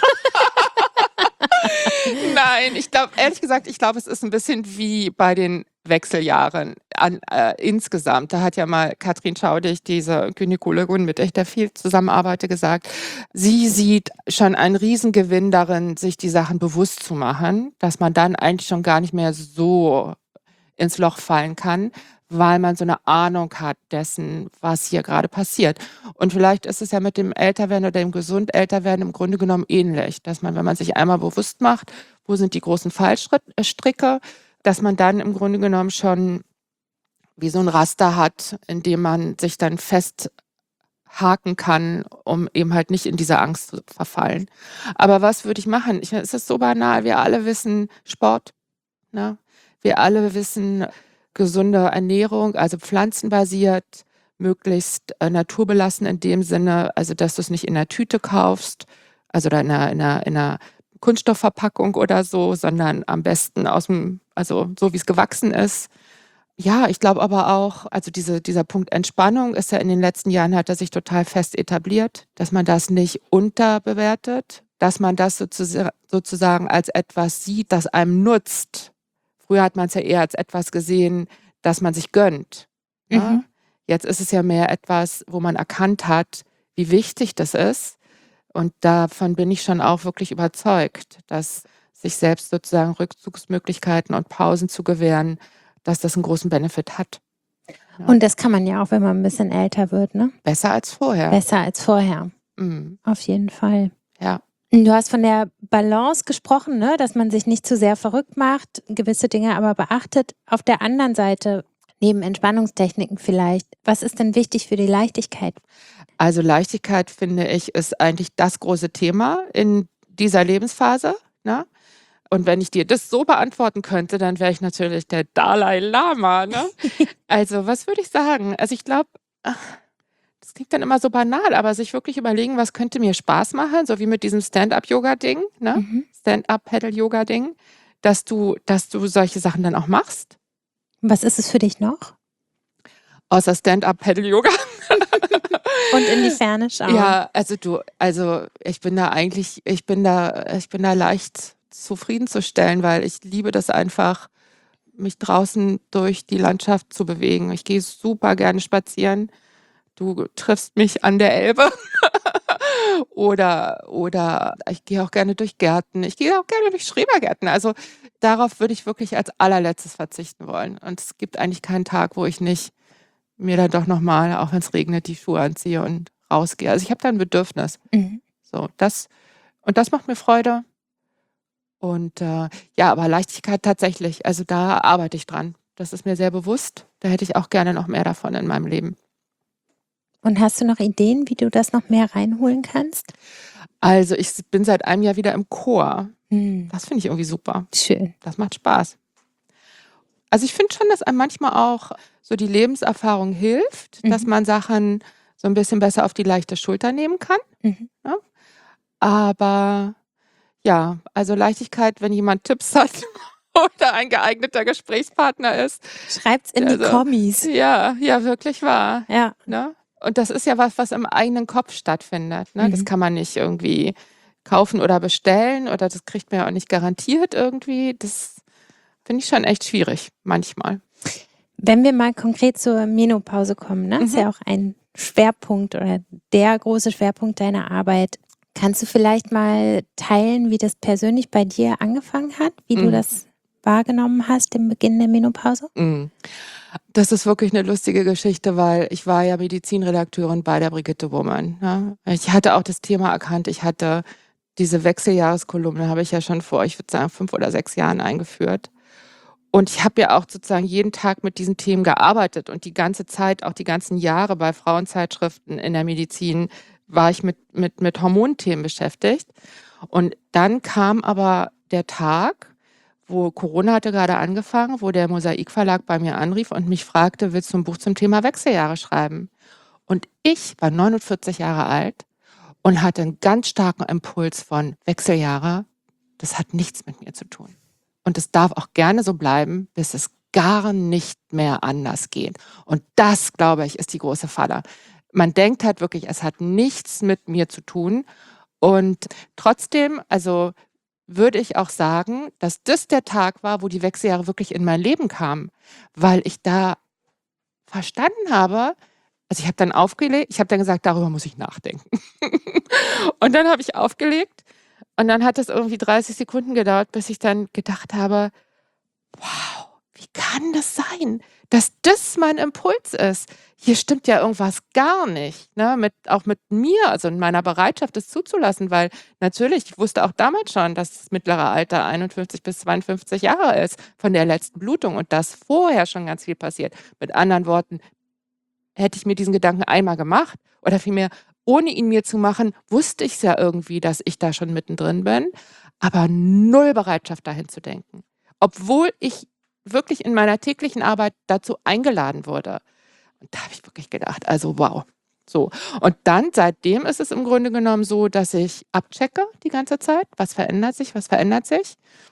Nein, ich glaube, ehrlich gesagt, ich glaube, es ist ein bisschen wie bei den Wechseljahren an, äh, insgesamt. Da hat ja mal Katrin Schaudig, diese Gynäkologin, mit der ich da viel zusammenarbeite, gesagt, sie sieht schon einen Riesengewinn darin, sich die Sachen bewusst zu machen, dass man dann eigentlich schon gar nicht mehr so ins Loch fallen kann, weil man so eine Ahnung hat dessen, was hier gerade passiert. Und vielleicht ist es ja mit dem Älterwerden oder dem gesund Älterwerden im Grunde genommen ähnlich, dass man, wenn man sich einmal bewusst macht, wo sind die großen Fallstricke, dass man dann im Grunde genommen schon wie so ein Raster hat, in dem man sich dann festhaken kann, um eben halt nicht in diese Angst zu verfallen. Aber was würde ich machen? Ich, es ist so banal, wir alle wissen Sport, ne? Wir alle wissen gesunde Ernährung, also pflanzenbasiert, möglichst äh, naturbelassen in dem Sinne, also dass du es nicht in einer Tüte kaufst, also oder in einer, in einer, in einer Kunststoffverpackung oder so, sondern am besten aus dem, also so wie es gewachsen ist. Ja, ich glaube aber auch, also diese, dieser Punkt Entspannung ist ja in den letzten Jahren, hat er sich total fest etabliert, dass man das nicht unterbewertet, dass man das sozusagen, sozusagen als etwas sieht, das einem nutzt. Früher hat man es ja eher als etwas gesehen, das man sich gönnt. Ja? Mhm. Jetzt ist es ja mehr etwas, wo man erkannt hat, wie wichtig das ist. Und davon bin ich schon auch wirklich überzeugt, dass sich selbst sozusagen Rückzugsmöglichkeiten und Pausen zu gewähren, dass das einen großen Benefit hat. Ja. Und das kann man ja auch, wenn man ein bisschen älter wird, ne? Besser als vorher. Besser als vorher. Mhm. Auf jeden Fall. Ja. Du hast von der Balance gesprochen, ne? Dass man sich nicht zu sehr verrückt macht, gewisse Dinge aber beachtet. Auf der anderen Seite, neben Entspannungstechniken vielleicht, was ist denn wichtig für die Leichtigkeit? Also Leichtigkeit, finde ich, ist eigentlich das große Thema in dieser Lebensphase. Ne? Und wenn ich dir das so beantworten könnte, dann wäre ich natürlich der Dalai Lama. Ne? Also was würde ich sagen? Also ich glaube, das klingt dann immer so banal, aber sich wirklich überlegen, was könnte mir Spaß machen, so wie mit diesem Stand-up-Yoga-Ding, ne? Mhm. Stand-up-Paddle-Yoga-Ding, dass du, dass du solche Sachen dann auch machst. Was ist es für dich noch? Außer Stand-up-Paddle-Yoga. Und in die Ferne schauen. Ja, also du, also ich bin da eigentlich, ich bin da, ich bin da leicht zufriedenzustellen, weil ich liebe das einfach, mich draußen durch die Landschaft zu bewegen. Ich gehe super gerne spazieren. Du triffst mich an der Elbe. oder, oder ich gehe auch gerne durch Gärten. Ich gehe auch gerne durch Schrebergärten. Also darauf würde ich wirklich als allerletztes verzichten wollen. Und es gibt eigentlich keinen Tag, wo ich nicht mir dann doch nochmal, auch wenn es regnet, die Schuhe anziehe und rausgehe. Also ich habe da ein Bedürfnis. Mhm. So, das, und das macht mir Freude. Und äh, ja, aber Leichtigkeit tatsächlich, also da arbeite ich dran. Das ist mir sehr bewusst. Da hätte ich auch gerne noch mehr davon in meinem Leben. Und hast du noch Ideen, wie du das noch mehr reinholen kannst? Also ich bin seit einem Jahr wieder im Chor. Hm. Das finde ich irgendwie super. Schön. Das macht Spaß. Also ich finde schon, dass einem manchmal auch so die Lebenserfahrung hilft, Mhm. dass man Sachen so ein bisschen besser auf die leichte Schulter nehmen kann. Mhm. Ja? Aber ja, also Leichtigkeit, wenn jemand Tipps hat oder ein geeigneter Gesprächspartner ist. Schreibt's in Also, die Kommis. Ja, ja, wirklich wahr. Ja. Ne? Und das ist ja was, was im eigenen Kopf stattfindet. Ne? Das Mhm. kann man nicht irgendwie kaufen oder bestellen oder das kriegt man ja auch nicht garantiert irgendwie. Das finde ich schon echt schwierig manchmal. Wenn wir mal konkret zur Menopause kommen, ne? Mhm. Ist ja auch ein Schwerpunkt oder der große Schwerpunkt deiner Arbeit. Kannst du vielleicht mal teilen, wie das persönlich bei dir angefangen hat, wie Mhm. du das wahrgenommen hast, den Beginn der Menopause? Mhm. Das ist wirklich eine lustige Geschichte, weil ich war ja Medizinredakteurin bei der Brigitte Woman, ne? Ich hatte auch das Thema erkannt. Ich hatte diese Wechseljahreskolumne, habe ich ja schon vor, ich würde sagen, fünf oder sechs Jahren eingeführt. Und ich habe ja auch sozusagen jeden Tag mit diesen Themen gearbeitet und die ganze Zeit, auch die ganzen Jahre bei Frauenzeitschriften in der Medizin, war ich mit mit mit Hormonthemen beschäftigt. Und dann kam aber der Tag, wo Corona hatte gerade angefangen, wo der Mosaik Verlag bei mir anrief und mich fragte: „Willst du 'n Buch zum Thema Wechseljahre schreiben?“ Und ich war neunundvierzig Jahre alt und hatte 'n ganz starken Impuls von: „Wechseljahre, das hat nichts mit mir zu tun. Und es darf auch gerne so bleiben, bis es gar nicht mehr anders geht.“ Und das, glaube ich, ist die große Falle. Man denkt halt wirklich, es hat nichts mit mir zu tun. Und trotzdem, also würde ich auch sagen, dass das der Tag war, wo die Wechseljahre wirklich in mein Leben kamen, weil ich da verstanden habe, also ich habe dann aufgelegt, ich habe dann gesagt, darüber muss ich nachdenken. Und dann habe ich aufgelegt und dann hat es irgendwie dreißig Sekunden gedauert, bis ich dann gedacht habe: „Wow, wie kann das sein, dass das mein Impuls ist? Hier stimmt ja irgendwas gar nicht“, ne, mit auch mit mir, also in meiner Bereitschaft, das zuzulassen, weil natürlich, ich wusste auch damals schon, dass das mittlere Alter einundfünfzig bis zweiundfünfzig Jahre ist von der letzten Blutung und dass vorher schon ganz viel passiert. Mit anderen Worten, hätte ich mir diesen Gedanken einmal gemacht oder vielmehr, ohne ihn mir zu machen, wusste ich's ja irgendwie, dass ich da schon mittendrin bin, aber null Bereitschaft, dahin zu denken. Obwohl ich wirklich in meiner täglichen Arbeit dazu eingeladen wurde. Und da habe ich wirklich gedacht, also wow. So. Und dann, seitdem ist es im Grunde genommen so, dass ich abchecke die ganze Zeit. Was verändert sich, was verändert sich?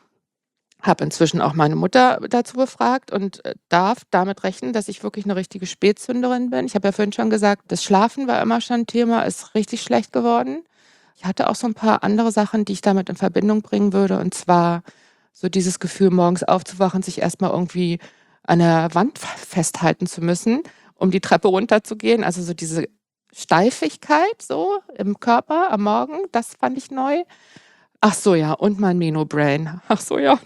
Habe inzwischen auch meine Mutter dazu befragt und, äh, darf damit rechnen, dass ich wirklich 'ne richtige Spätsünderin bin. Ich habe ja vorhin schon gesagt, das Schlafen war immer schon 'n Thema, ist richtig schlecht geworden. Ich hatte auch so 'n paar andere Sachen, die ich damit in Verbindung bringen würde, und zwar so dieses Gefühl, morgens aufzuwachen, sich erst mal irgendwie an der Wand f festhalten zu müssen, um die Treppe runterzugehen. Also, so diese Steifigkeit so im Körper am Morgen, das fand ich neu. Ach so, ja, und mein Meno-Brain. Ach so, ja.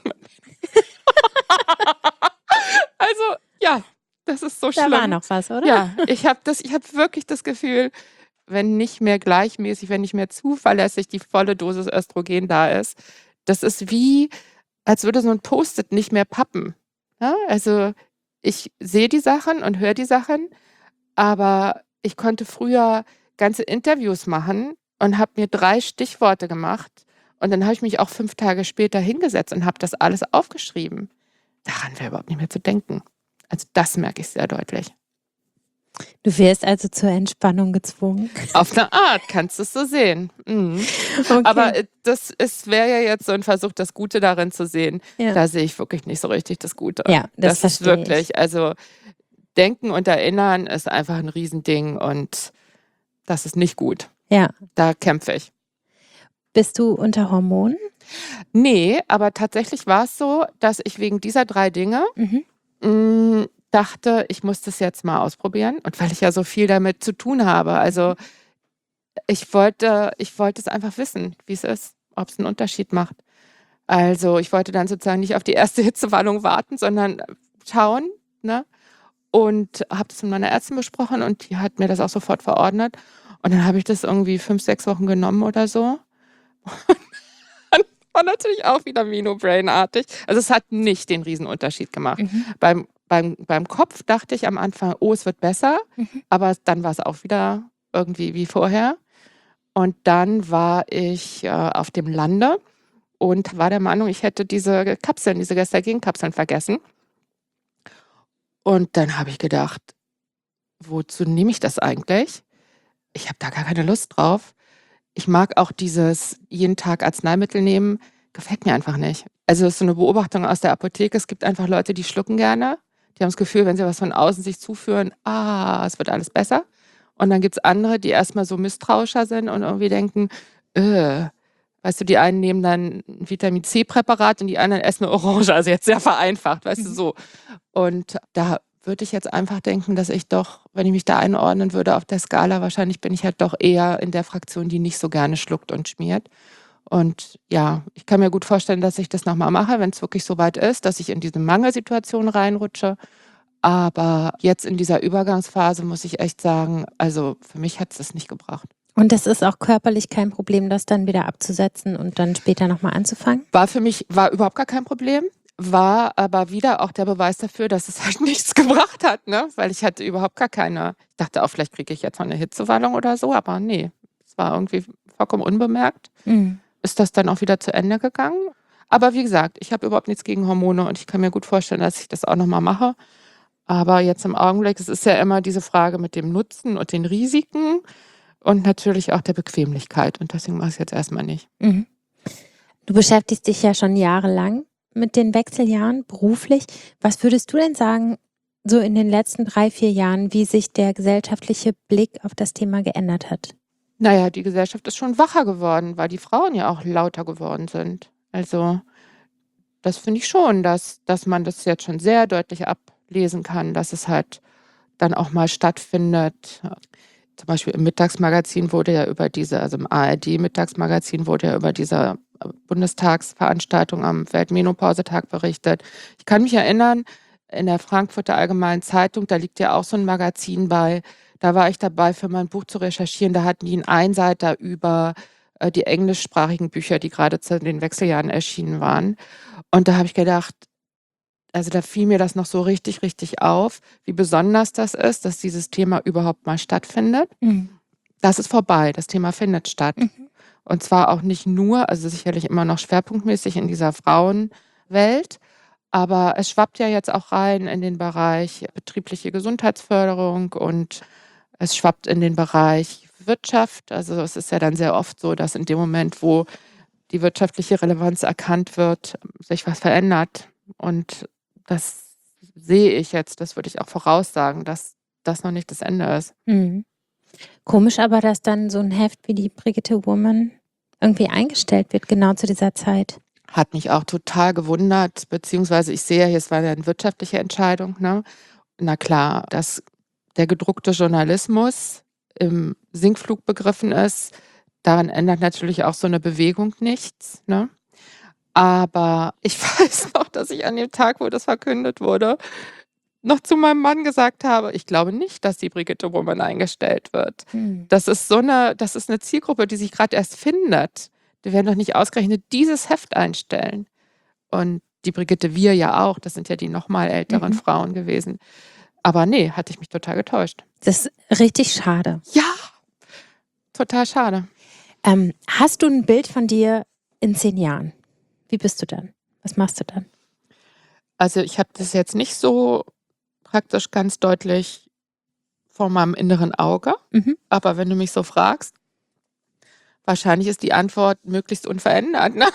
Also, ja, das ist so Da schlimm. war noch was, oder? Ja, ich habe das ich habe wirklich das Gefühl, wenn nicht mehr gleichmäßig, wenn nicht mehr zuverlässig die volle Dosis Östrogen da ist, das ist wie, als würde so 'n Post-it nicht mehr pappen, ne? Also, ich sehe die Sachen und höre die Sachen, aber ich konnte früher ganze Interviews machen und habe mir drei Stichworte gemacht und dann habe ich mich auch fünf Tage später hingesetzt und habe das alles aufgeschrieben. Daran wäre überhaupt nicht mehr zu denken. Also, das merke ich sehr deutlich. Du wirst also zur Entspannung gezwungen? Auf 'ne Art kannst du's so sehen. Mhm. Aber, Okay. äh, das es wäre ja jetzt so 'n Versuch, das Gute darin zu sehen. Ja. Da sehe ich wirklich nicht so richtig das Gute. Ja, das Das ist verstehe ich. wirklich, also, Denken und Erinnern ist einfach 'n Riesending und das ist nicht gut. Ja. Da kämpfe ich. Bist du unter Hormonen? Ne, aber tatsächlich war's so, dass ich wegen dieser drei Dinge, Mhm. hm, dachte, ich muss das jetzt mal ausprobieren. Und weil ich ja so viel damit zu tun habe. Also, ich wollte ich wollte es einfach wissen, wie's ist, ob's 'n Unterschied macht. Also, ich wollte dann sozusagen nicht auf die erste Hitzewallung warten, sondern schauen, ne? Und habe das mit meiner Ärztin besprochen und die hat mir das auch sofort verordnet. Und dann habe ich das irgendwie fünf, sechs Wochen genommen oder so. Und war natürlich auch wieder Meno-Brain-artig. Also, es hat nicht den Riesenunterschied gemacht. Mhm. Beim beim beim Kopf dachte ich am Anfang: „Oh, es wird besser“, Mhm. aber dann war's auch wieder irgendwie wie vorher. Und dann war ich, äh, auf dem Lande und war der Meinung, ich hätte diese Kapseln, diese Gestagen-Kapseln vergessen. Und dann habe ich gedacht: „Wozu nehme ich das eigentlich? Ich habe da gar keine Lust drauf.“ Ich mag auch dieses jeden Tag Arzneimittel nehmen, gefällt mir einfach nicht. Also, ist so 'ne Beobachtung aus der Apotheke. Es gibt einfach Leute, die schlucken gerne. Die haben das Gefühl, wenn sie was von außen sich zuführen: „Ah, es wird alles besser.“ Und dann gibt's andere, die erst mal so misstrauischer sind und irgendwie denken: „Äh.“ Weißt du, die einen nehmen dann 'n Vitamin-C-Präparat und die anderen essen 'ne Orange, also jetzt sehr vereinfacht, weißt du, Mhm. so. Und da würde ich jetzt einfach denken, dass ich doch, wenn ich mich da einordnen würde auf der Skala, wahrscheinlich bin ich halt doch eher in der Fraktion, die nicht so gerne schluckt und schmiert. Und ja, ich kann mir gut vorstellen, dass ich das nochmal mache, wenn es wirklich so weit ist, dass ich in diese Mangelsituation reinrutsche. Aber jetzt in dieser Übergangsphase muss ich echt sagen, also für mich hat es das nicht gebracht. Und das ist auch körperlich kein Problem, das dann wieder abzusetzen und dann später nochmal anzufangen? War für mich, war überhaupt gar kein Problem. War aber wieder auch der Beweis dafür, dass es halt nichts gebracht hat, ne? Weil ich hatte überhaupt gar keine, ich dachte auch, vielleicht kriege ich jetzt mal eine Hitzewallung oder so, aber nee, es war irgendwie vollkommen unbemerkt. Mhm. Ist das dann auch wieder zu Ende gegangen. Aber wie gesagt, ich habe überhaupt nichts gegen Hormone und ich kann mir gut vorstellen, dass ich das auch nochmal mache. Aber jetzt im Augenblick, es ist ja immer diese Frage mit dem Nutzen und den Risiken und natürlich auch der Bequemlichkeit. Und deswegen mache ich es jetzt erstmal nicht. Mhm. Du beschäftigst dich ja schon jahrelang mit den Wechseljahren beruflich. Was würdest du denn sagen, so in den letzten drei, vier Jahren, wie sich der gesellschaftliche Blick auf das Thema geändert hat? Naja, die Gesellschaft ist schon wacher geworden, weil die Frauen ja auch lauter geworden sind. Also das finde ich schon, dass, dass man das jetzt schon sehr deutlich ablesen kann, dass es halt dann auch mal stattfindet. Zum Beispiel im Mittagsmagazin wurde ja über diese, also im A R D-Mittagsmagazin wurde ja über diese Bundestagsveranstaltung am Weltmenopausetag berichtet. Ich kann mich erinnern, in der Frankfurter Allgemeinen Zeitung, da liegt ja auch so ein Magazin bei, da war ich dabei, für mein Buch zu recherchieren. Da hatten die einen Einseiter über äh, die englischsprachigen Bücher, die gerade zu den Wechseljahren erschienen waren. Und da habe ich gedacht, also da fiel mir das noch so richtig, richtig auf, wie besonders das ist, dass dieses Thema überhaupt mal stattfindet. Mhm. Das ist vorbei, das Thema findet statt. Mhm. Und zwar auch nicht nur, also sicherlich immer noch schwerpunktmäßig in dieser Frauenwelt, aber es schwappt ja jetzt auch rein in den Bereich betriebliche Gesundheitsförderung und es schwappt in den Bereich Wirtschaft. Also es ist ja dann sehr oft so, dass in dem Moment, wo die wirtschaftliche Relevanz erkannt wird, sich was verändert. Und das sehe ich jetzt, das würde ich auch voraussagen, dass das noch nicht das Ende ist. Mhm. Komisch aber, dass dann so ein Heft wie die Brigitte Woman irgendwie eingestellt wird, genau zu dieser Zeit. Hat mich auch total gewundert, beziehungsweise ich sehe, es war ja eine wirtschaftliche Entscheidung, ne? Na klar, dass der gedruckte Journalismus im Sinkflug begriffen ist, daran ändert natürlich auch so eine Bewegung nichts, ne? Aber ich weiß noch, dass ich an dem Tag, wo das verkündet wurde, noch zu meinem Mann gesagt habe, ich glaube nicht, dass die Brigitte Woman eingestellt wird. Mhm. Das ist so eine, das ist eine Zielgruppe, die sich gerade erst findet. Die werden doch nicht ausgerechnet dieses Heft einstellen. Und die Brigitte Wir ja auch, das sind ja die noch mal älteren Mhm. Frauen gewesen. Aber nee, hatte ich mich total getäuscht. Das ist richtig schade. Ja, total schade. Ähm, hast du ein Bild von dir in zehn Jahren? Wie bist du dann? Was machst du dann? Also ich habe das jetzt nicht so praktisch ganz deutlich vor meinem inneren Auge. Mhm. Aber wenn du mich so fragst, wahrscheinlich ist die Antwort möglichst unverändert, ne?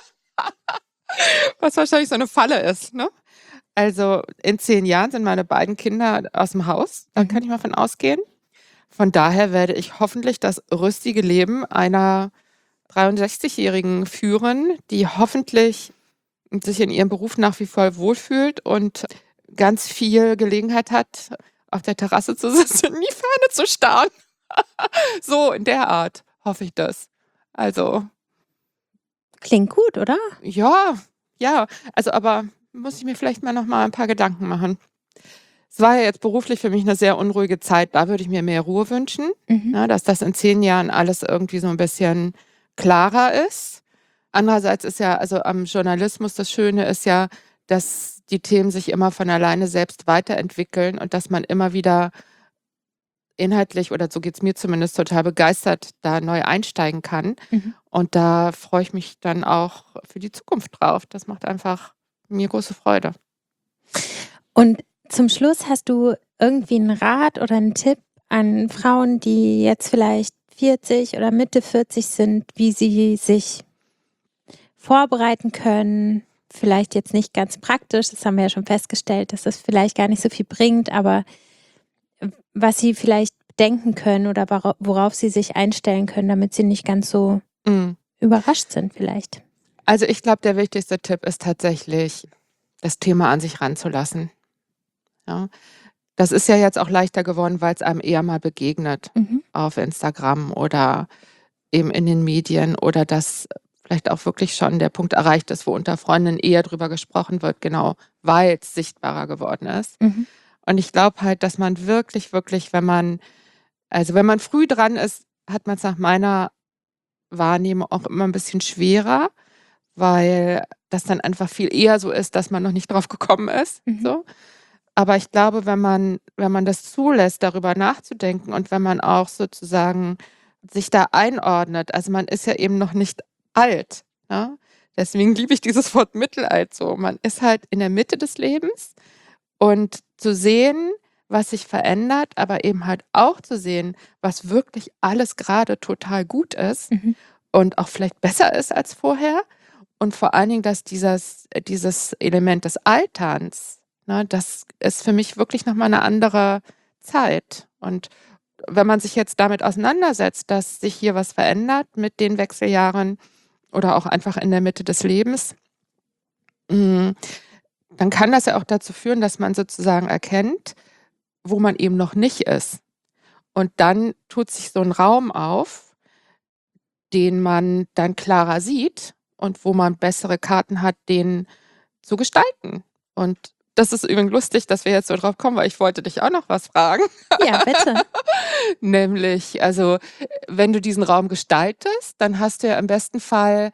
Was wahrscheinlich so eine Falle ist, ne? Also in zehn Jahren sind meine beiden Kinder aus dem Haus, da Mhm. kann ich mal von ausgehen. Von daher werde ich hoffentlich das rüstige Leben einer dreiundsechzigjährigen führen, die hoffentlich sich in ihrem Beruf nach wie vor wohlfühlt und ganz viel Gelegenheit hat, auf der Terrasse zu sitzen und in die Ferne zu starren. So in der Art hoffe ich das. Also Klingt gut, oder? ja, ja, also aber muss ich mir vielleicht mal noch mal ein paar Gedanken machen. Es war ja jetzt beruflich für mich eine sehr unruhige Zeit, da würde ich mir mehr Ruhe wünschen, Mhm. ne, dass das in zehn Jahren alles irgendwie so ein bisschen klarer ist. Andererseits ist ja, also am Journalismus das Schöne ist ja, dass die Themen sich immer von alleine selbst weiterentwickeln und dass man immer wieder inhaltlich, oder so geht's mir zumindest, total begeistert da neu einsteigen kann. Mhm. Und da freue ich mich dann auch für die Zukunft drauf. Das macht einfach mir große Freude. Und zum Schluss hast du irgendwie einen Rat oder einen Tipp an Frauen, die jetzt vielleicht vierzig oder Mitte vierzig sind, wie sie sich vorbereiten können? Vielleicht jetzt nicht ganz praktisch, das haben wir ja schon festgestellt, dass das vielleicht gar nicht so viel bringt, aber was sie vielleicht denken können oder wora- worauf sie sich einstellen können, damit sie nicht ganz so Mm. überrascht sind vielleicht. Also ich glaube, der wichtigste Tipp ist tatsächlich, das Thema an sich ranzulassen. Ja. Das ist ja jetzt auch leichter geworden, weil es einem eher mal begegnet Mhm. auf Instagram oder eben in den Medien oder dass vielleicht auch wirklich schon der Punkt erreicht ist, wo unter Freundinnen eher drüber gesprochen wird, genau, weil es sichtbarer geworden ist. Mhm. Und ich glaube halt, dass man wirklich, wirklich, wenn man also wenn man früh dran ist, hat man es nach meiner Wahrnehmung auch immer ein bisschen schwerer, weil das dann einfach viel eher so ist, dass man noch nicht drauf gekommen ist, Mhm. so. Aber ich glaube, wenn man wenn man das zulässt, darüber nachzudenken und wenn man auch sozusagen sich da einordnet, also man ist ja eben noch nicht alt, ne? Deswegen liebe ich dieses Wort Mittelalt so. Man ist halt in der Mitte des Lebens und zu sehen, was sich verändert, aber eben halt auch zu sehen, was wirklich alles gerade total gut ist Mhm. und auch vielleicht besser ist als vorher. Und vor allen Dingen, dass dieses, dieses Element des Alterns, ne, das ist für mich wirklich nochmal eine andere Zeit. Und wenn man sich jetzt damit auseinandersetzt, dass sich hier was verändert mit den Wechseljahren oder auch einfach in der Mitte des Lebens, mm, dann kann das ja auch dazu führen, dass man sozusagen erkennt, wo man eben noch nicht ist. Und dann tut sich so ein Raum auf, den man dann klarer sieht und wo man bessere Karten hat, den zu gestalten. Und das ist übrigens lustig, dass wir jetzt so drauf kommen, weil ich wollte dich auch noch was fragen. Ja, bitte. Nämlich, also, wenn du diesen Raum gestaltest, dann hast du ja im besten Fall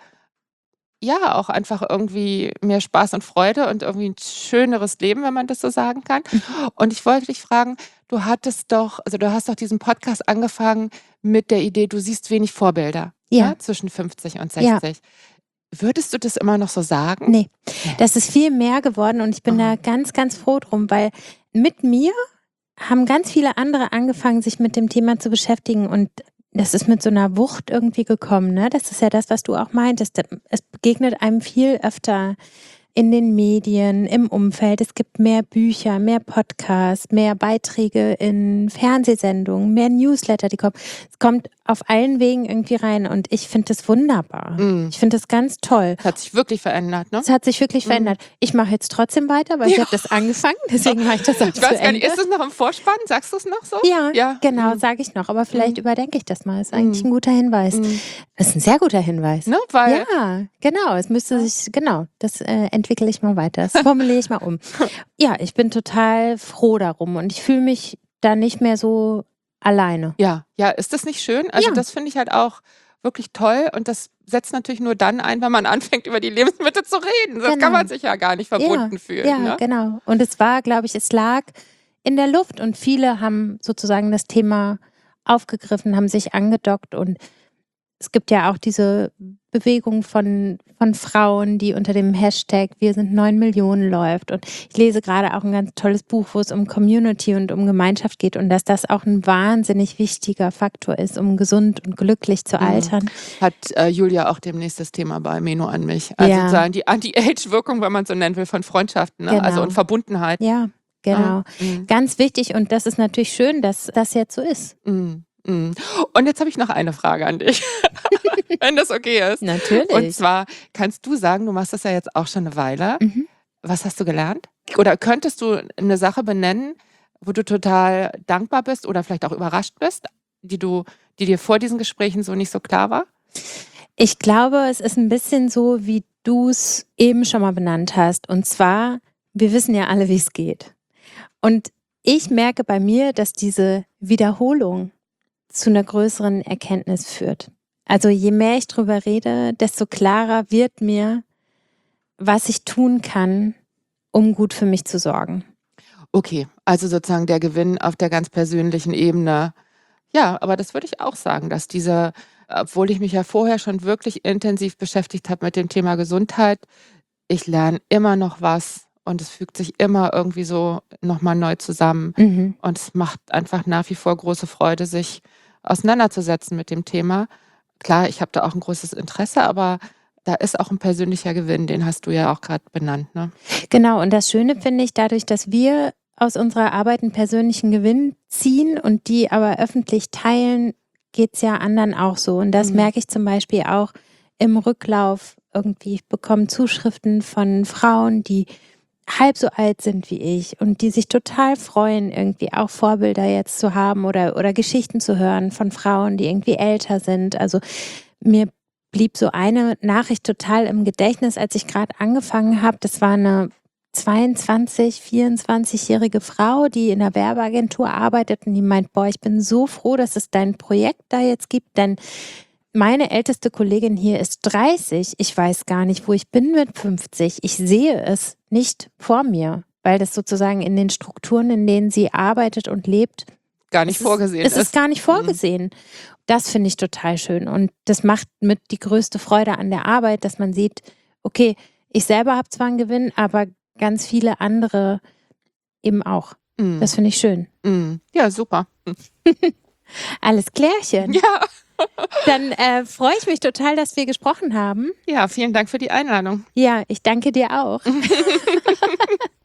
ja auch einfach irgendwie mehr Spaß und Freude und irgendwie ein schöneres Leben, wenn man das so sagen kann. Mhm. Und ich wollte dich fragen, du hattest doch also, du hast doch diesen Podcast angefangen mit der Idee, du siehst wenig Vorbilder, Ja, ne, zwischen fünfzig und ja. sechzig. Würdest du das immer noch so sagen? Nee, Ne. das ist viel mehr geworden und ich bin da Oh. ganz, ganz froh drum, weil mit mir haben ganz viele andere angefangen, sich mit dem Thema zu beschäftigen und das ist mit so einer Wucht irgendwie gekommen, ne? Das ist ja das, was du auch meintest. Es begegnet einem viel öfter in den Medien, im Umfeld. Es gibt mehr Bücher, mehr Podcasts, mehr Beiträge in Fernsehsendungen, mehr Newsletter, die kommen. Es kommt auf allen Wegen irgendwie rein und ich finde das wunderbar. Mhm. Ich finde das ganz toll. Das hat sich wirklich verändert, ne? Es hat sich wirklich Mhm. verändert. Ich mache jetzt trotzdem weiter, weil ich Ja. habe das angefangen, deswegen mache ich das auch Ich zu weiß gar nicht, Ende. ist es noch im Vorspann? Sagst du es noch so? Ja, Ja. genau, Mhm. sage ich noch. Aber vielleicht Mhm. überdenke ich das mal. Ist eigentlich Mhm. ein guter Hinweis. Mhm. Das ist ein sehr guter Hinweis. Ne, weil Ja, genau. Es müsste Ja. sich, genau, das äh, entwickle ich mal weiter. Das formuliere ich mal um. Ja, ich bin total froh darum und ich fühle mich da nicht mehr so alleine. Ja, ja, ist das nicht schön? Also, Ja. das finde ich halt auch wirklich toll und das setzt natürlich nur dann ein, wenn man anfängt, über die Lebensmittel zu reden. Sonst kann man Genau. sich ja gar nicht verbunden Ja, fühlen, ja, ne? genau. Und es war, glaube ich, es lag in der Luft und viele haben sozusagen das Thema aufgegriffen, haben sich angedockt und es gibt ja auch diese Bewegung von, von Frauen, die unter dem Hashtag Wir sind neun Millionen läuft. Und ich lese gerade auch ein ganz tolles Buch, wo es um Community und um Gemeinschaft geht und dass das auch ein wahnsinnig wichtiger Faktor ist, um gesund und glücklich zu Mhm. altern. Hat äh, Julia auch demnächst das Thema bei Meno an mich. Also Ja. sozusagen die Anti-Age-Wirkung, wenn man so nennen will, von Freundschaften, ne? Also Genau. und Verbundenheit. Ja, genau. Mhm. Ganz wichtig und das ist natürlich schön, dass das jetzt so ist. Mhm. Mhm. Und jetzt habe ich noch eine Frage an dich, wenn das okay ist. Und Natürlich. zwar, kannst du sagen, du machst das ja jetzt auch schon eine Weile. Mhm. Was hast du gelernt? Oder könntest du eine Sache benennen, wo du total dankbar bist oder vielleicht auch überrascht bist, die du, die dir vor diesen Gesprächen so nicht so klar war? Ich glaube, es ist ein bisschen so, wie du es eben schon mal benannt hast. Und zwar, wir wissen ja alle, wie es geht. Und ich merke bei mir, dass diese Wiederholung zu einer größeren Erkenntnis führt. Also je mehr ich drüber rede, desto klarer wird mir, was ich tun kann, um gut für mich zu sorgen. Okay, also sozusagen der Gewinn auf der ganz persönlichen Ebene. Ja, aber das würde ich auch sagen, dass diese, obwohl ich mich ja vorher schon wirklich intensiv beschäftigt habe mit dem Thema Gesundheit, ich lerne immer noch was und es fügt sich immer irgendwie so nochmal neu zusammen. Mhm. Und es macht einfach nach wie vor große Freude, sich auseinanderzusetzen mit dem Thema. Klar, ich habe da auch ein großes Interesse, aber da ist auch ein persönlicher Gewinn, den hast du ja auch gerade benannt, ne? Genau, und das Schöne finde ich, dadurch, dass wir aus unserer Arbeit einen persönlichen Gewinn ziehen und die aber öffentlich teilen, geht es ja anderen auch so. Und das Mhm. merke ich zum Beispiel auch im Rücklauf irgendwie. Ich bekomme Zuschriften von Frauen, die halb so alt sind wie ich und die sich total freuen, irgendwie auch Vorbilder jetzt zu haben oder, oder Geschichten zu hören von Frauen, die irgendwie älter sind. Also mir blieb so eine Nachricht total im Gedächtnis, als ich gerade angefangen habe. Das war eine zweiundzwanzig-, vierundzwanzigjährige Frau, die in einer Werbeagentur arbeitet und die meint, boah, ich bin so froh, dass es dein Projekt da jetzt gibt, denn meine älteste Kollegin hier ist dreißig. Ich weiß gar nicht, wo ich bin mit fünfzig. Ich sehe es nicht vor mir, weil das sozusagen in den Strukturen, in denen sie arbeitet und lebt, gar nicht es vorgesehen ist. ist. Es ist gar nicht vorgesehen. Mhm. Das finde ich total schön. Und das macht mit die größte Freude an der Arbeit, dass man sieht, okay, ich selber habe zwar einen Gewinn, aber ganz viele andere eben auch. Mhm. Das finde ich schön. Mhm. Ja, super. Alles klärchen. Ja. Dann äh, freue ich mich total, dass wir gesprochen haben. Ja, vielen Dank für die Einladung. Ja, ich danke dir auch.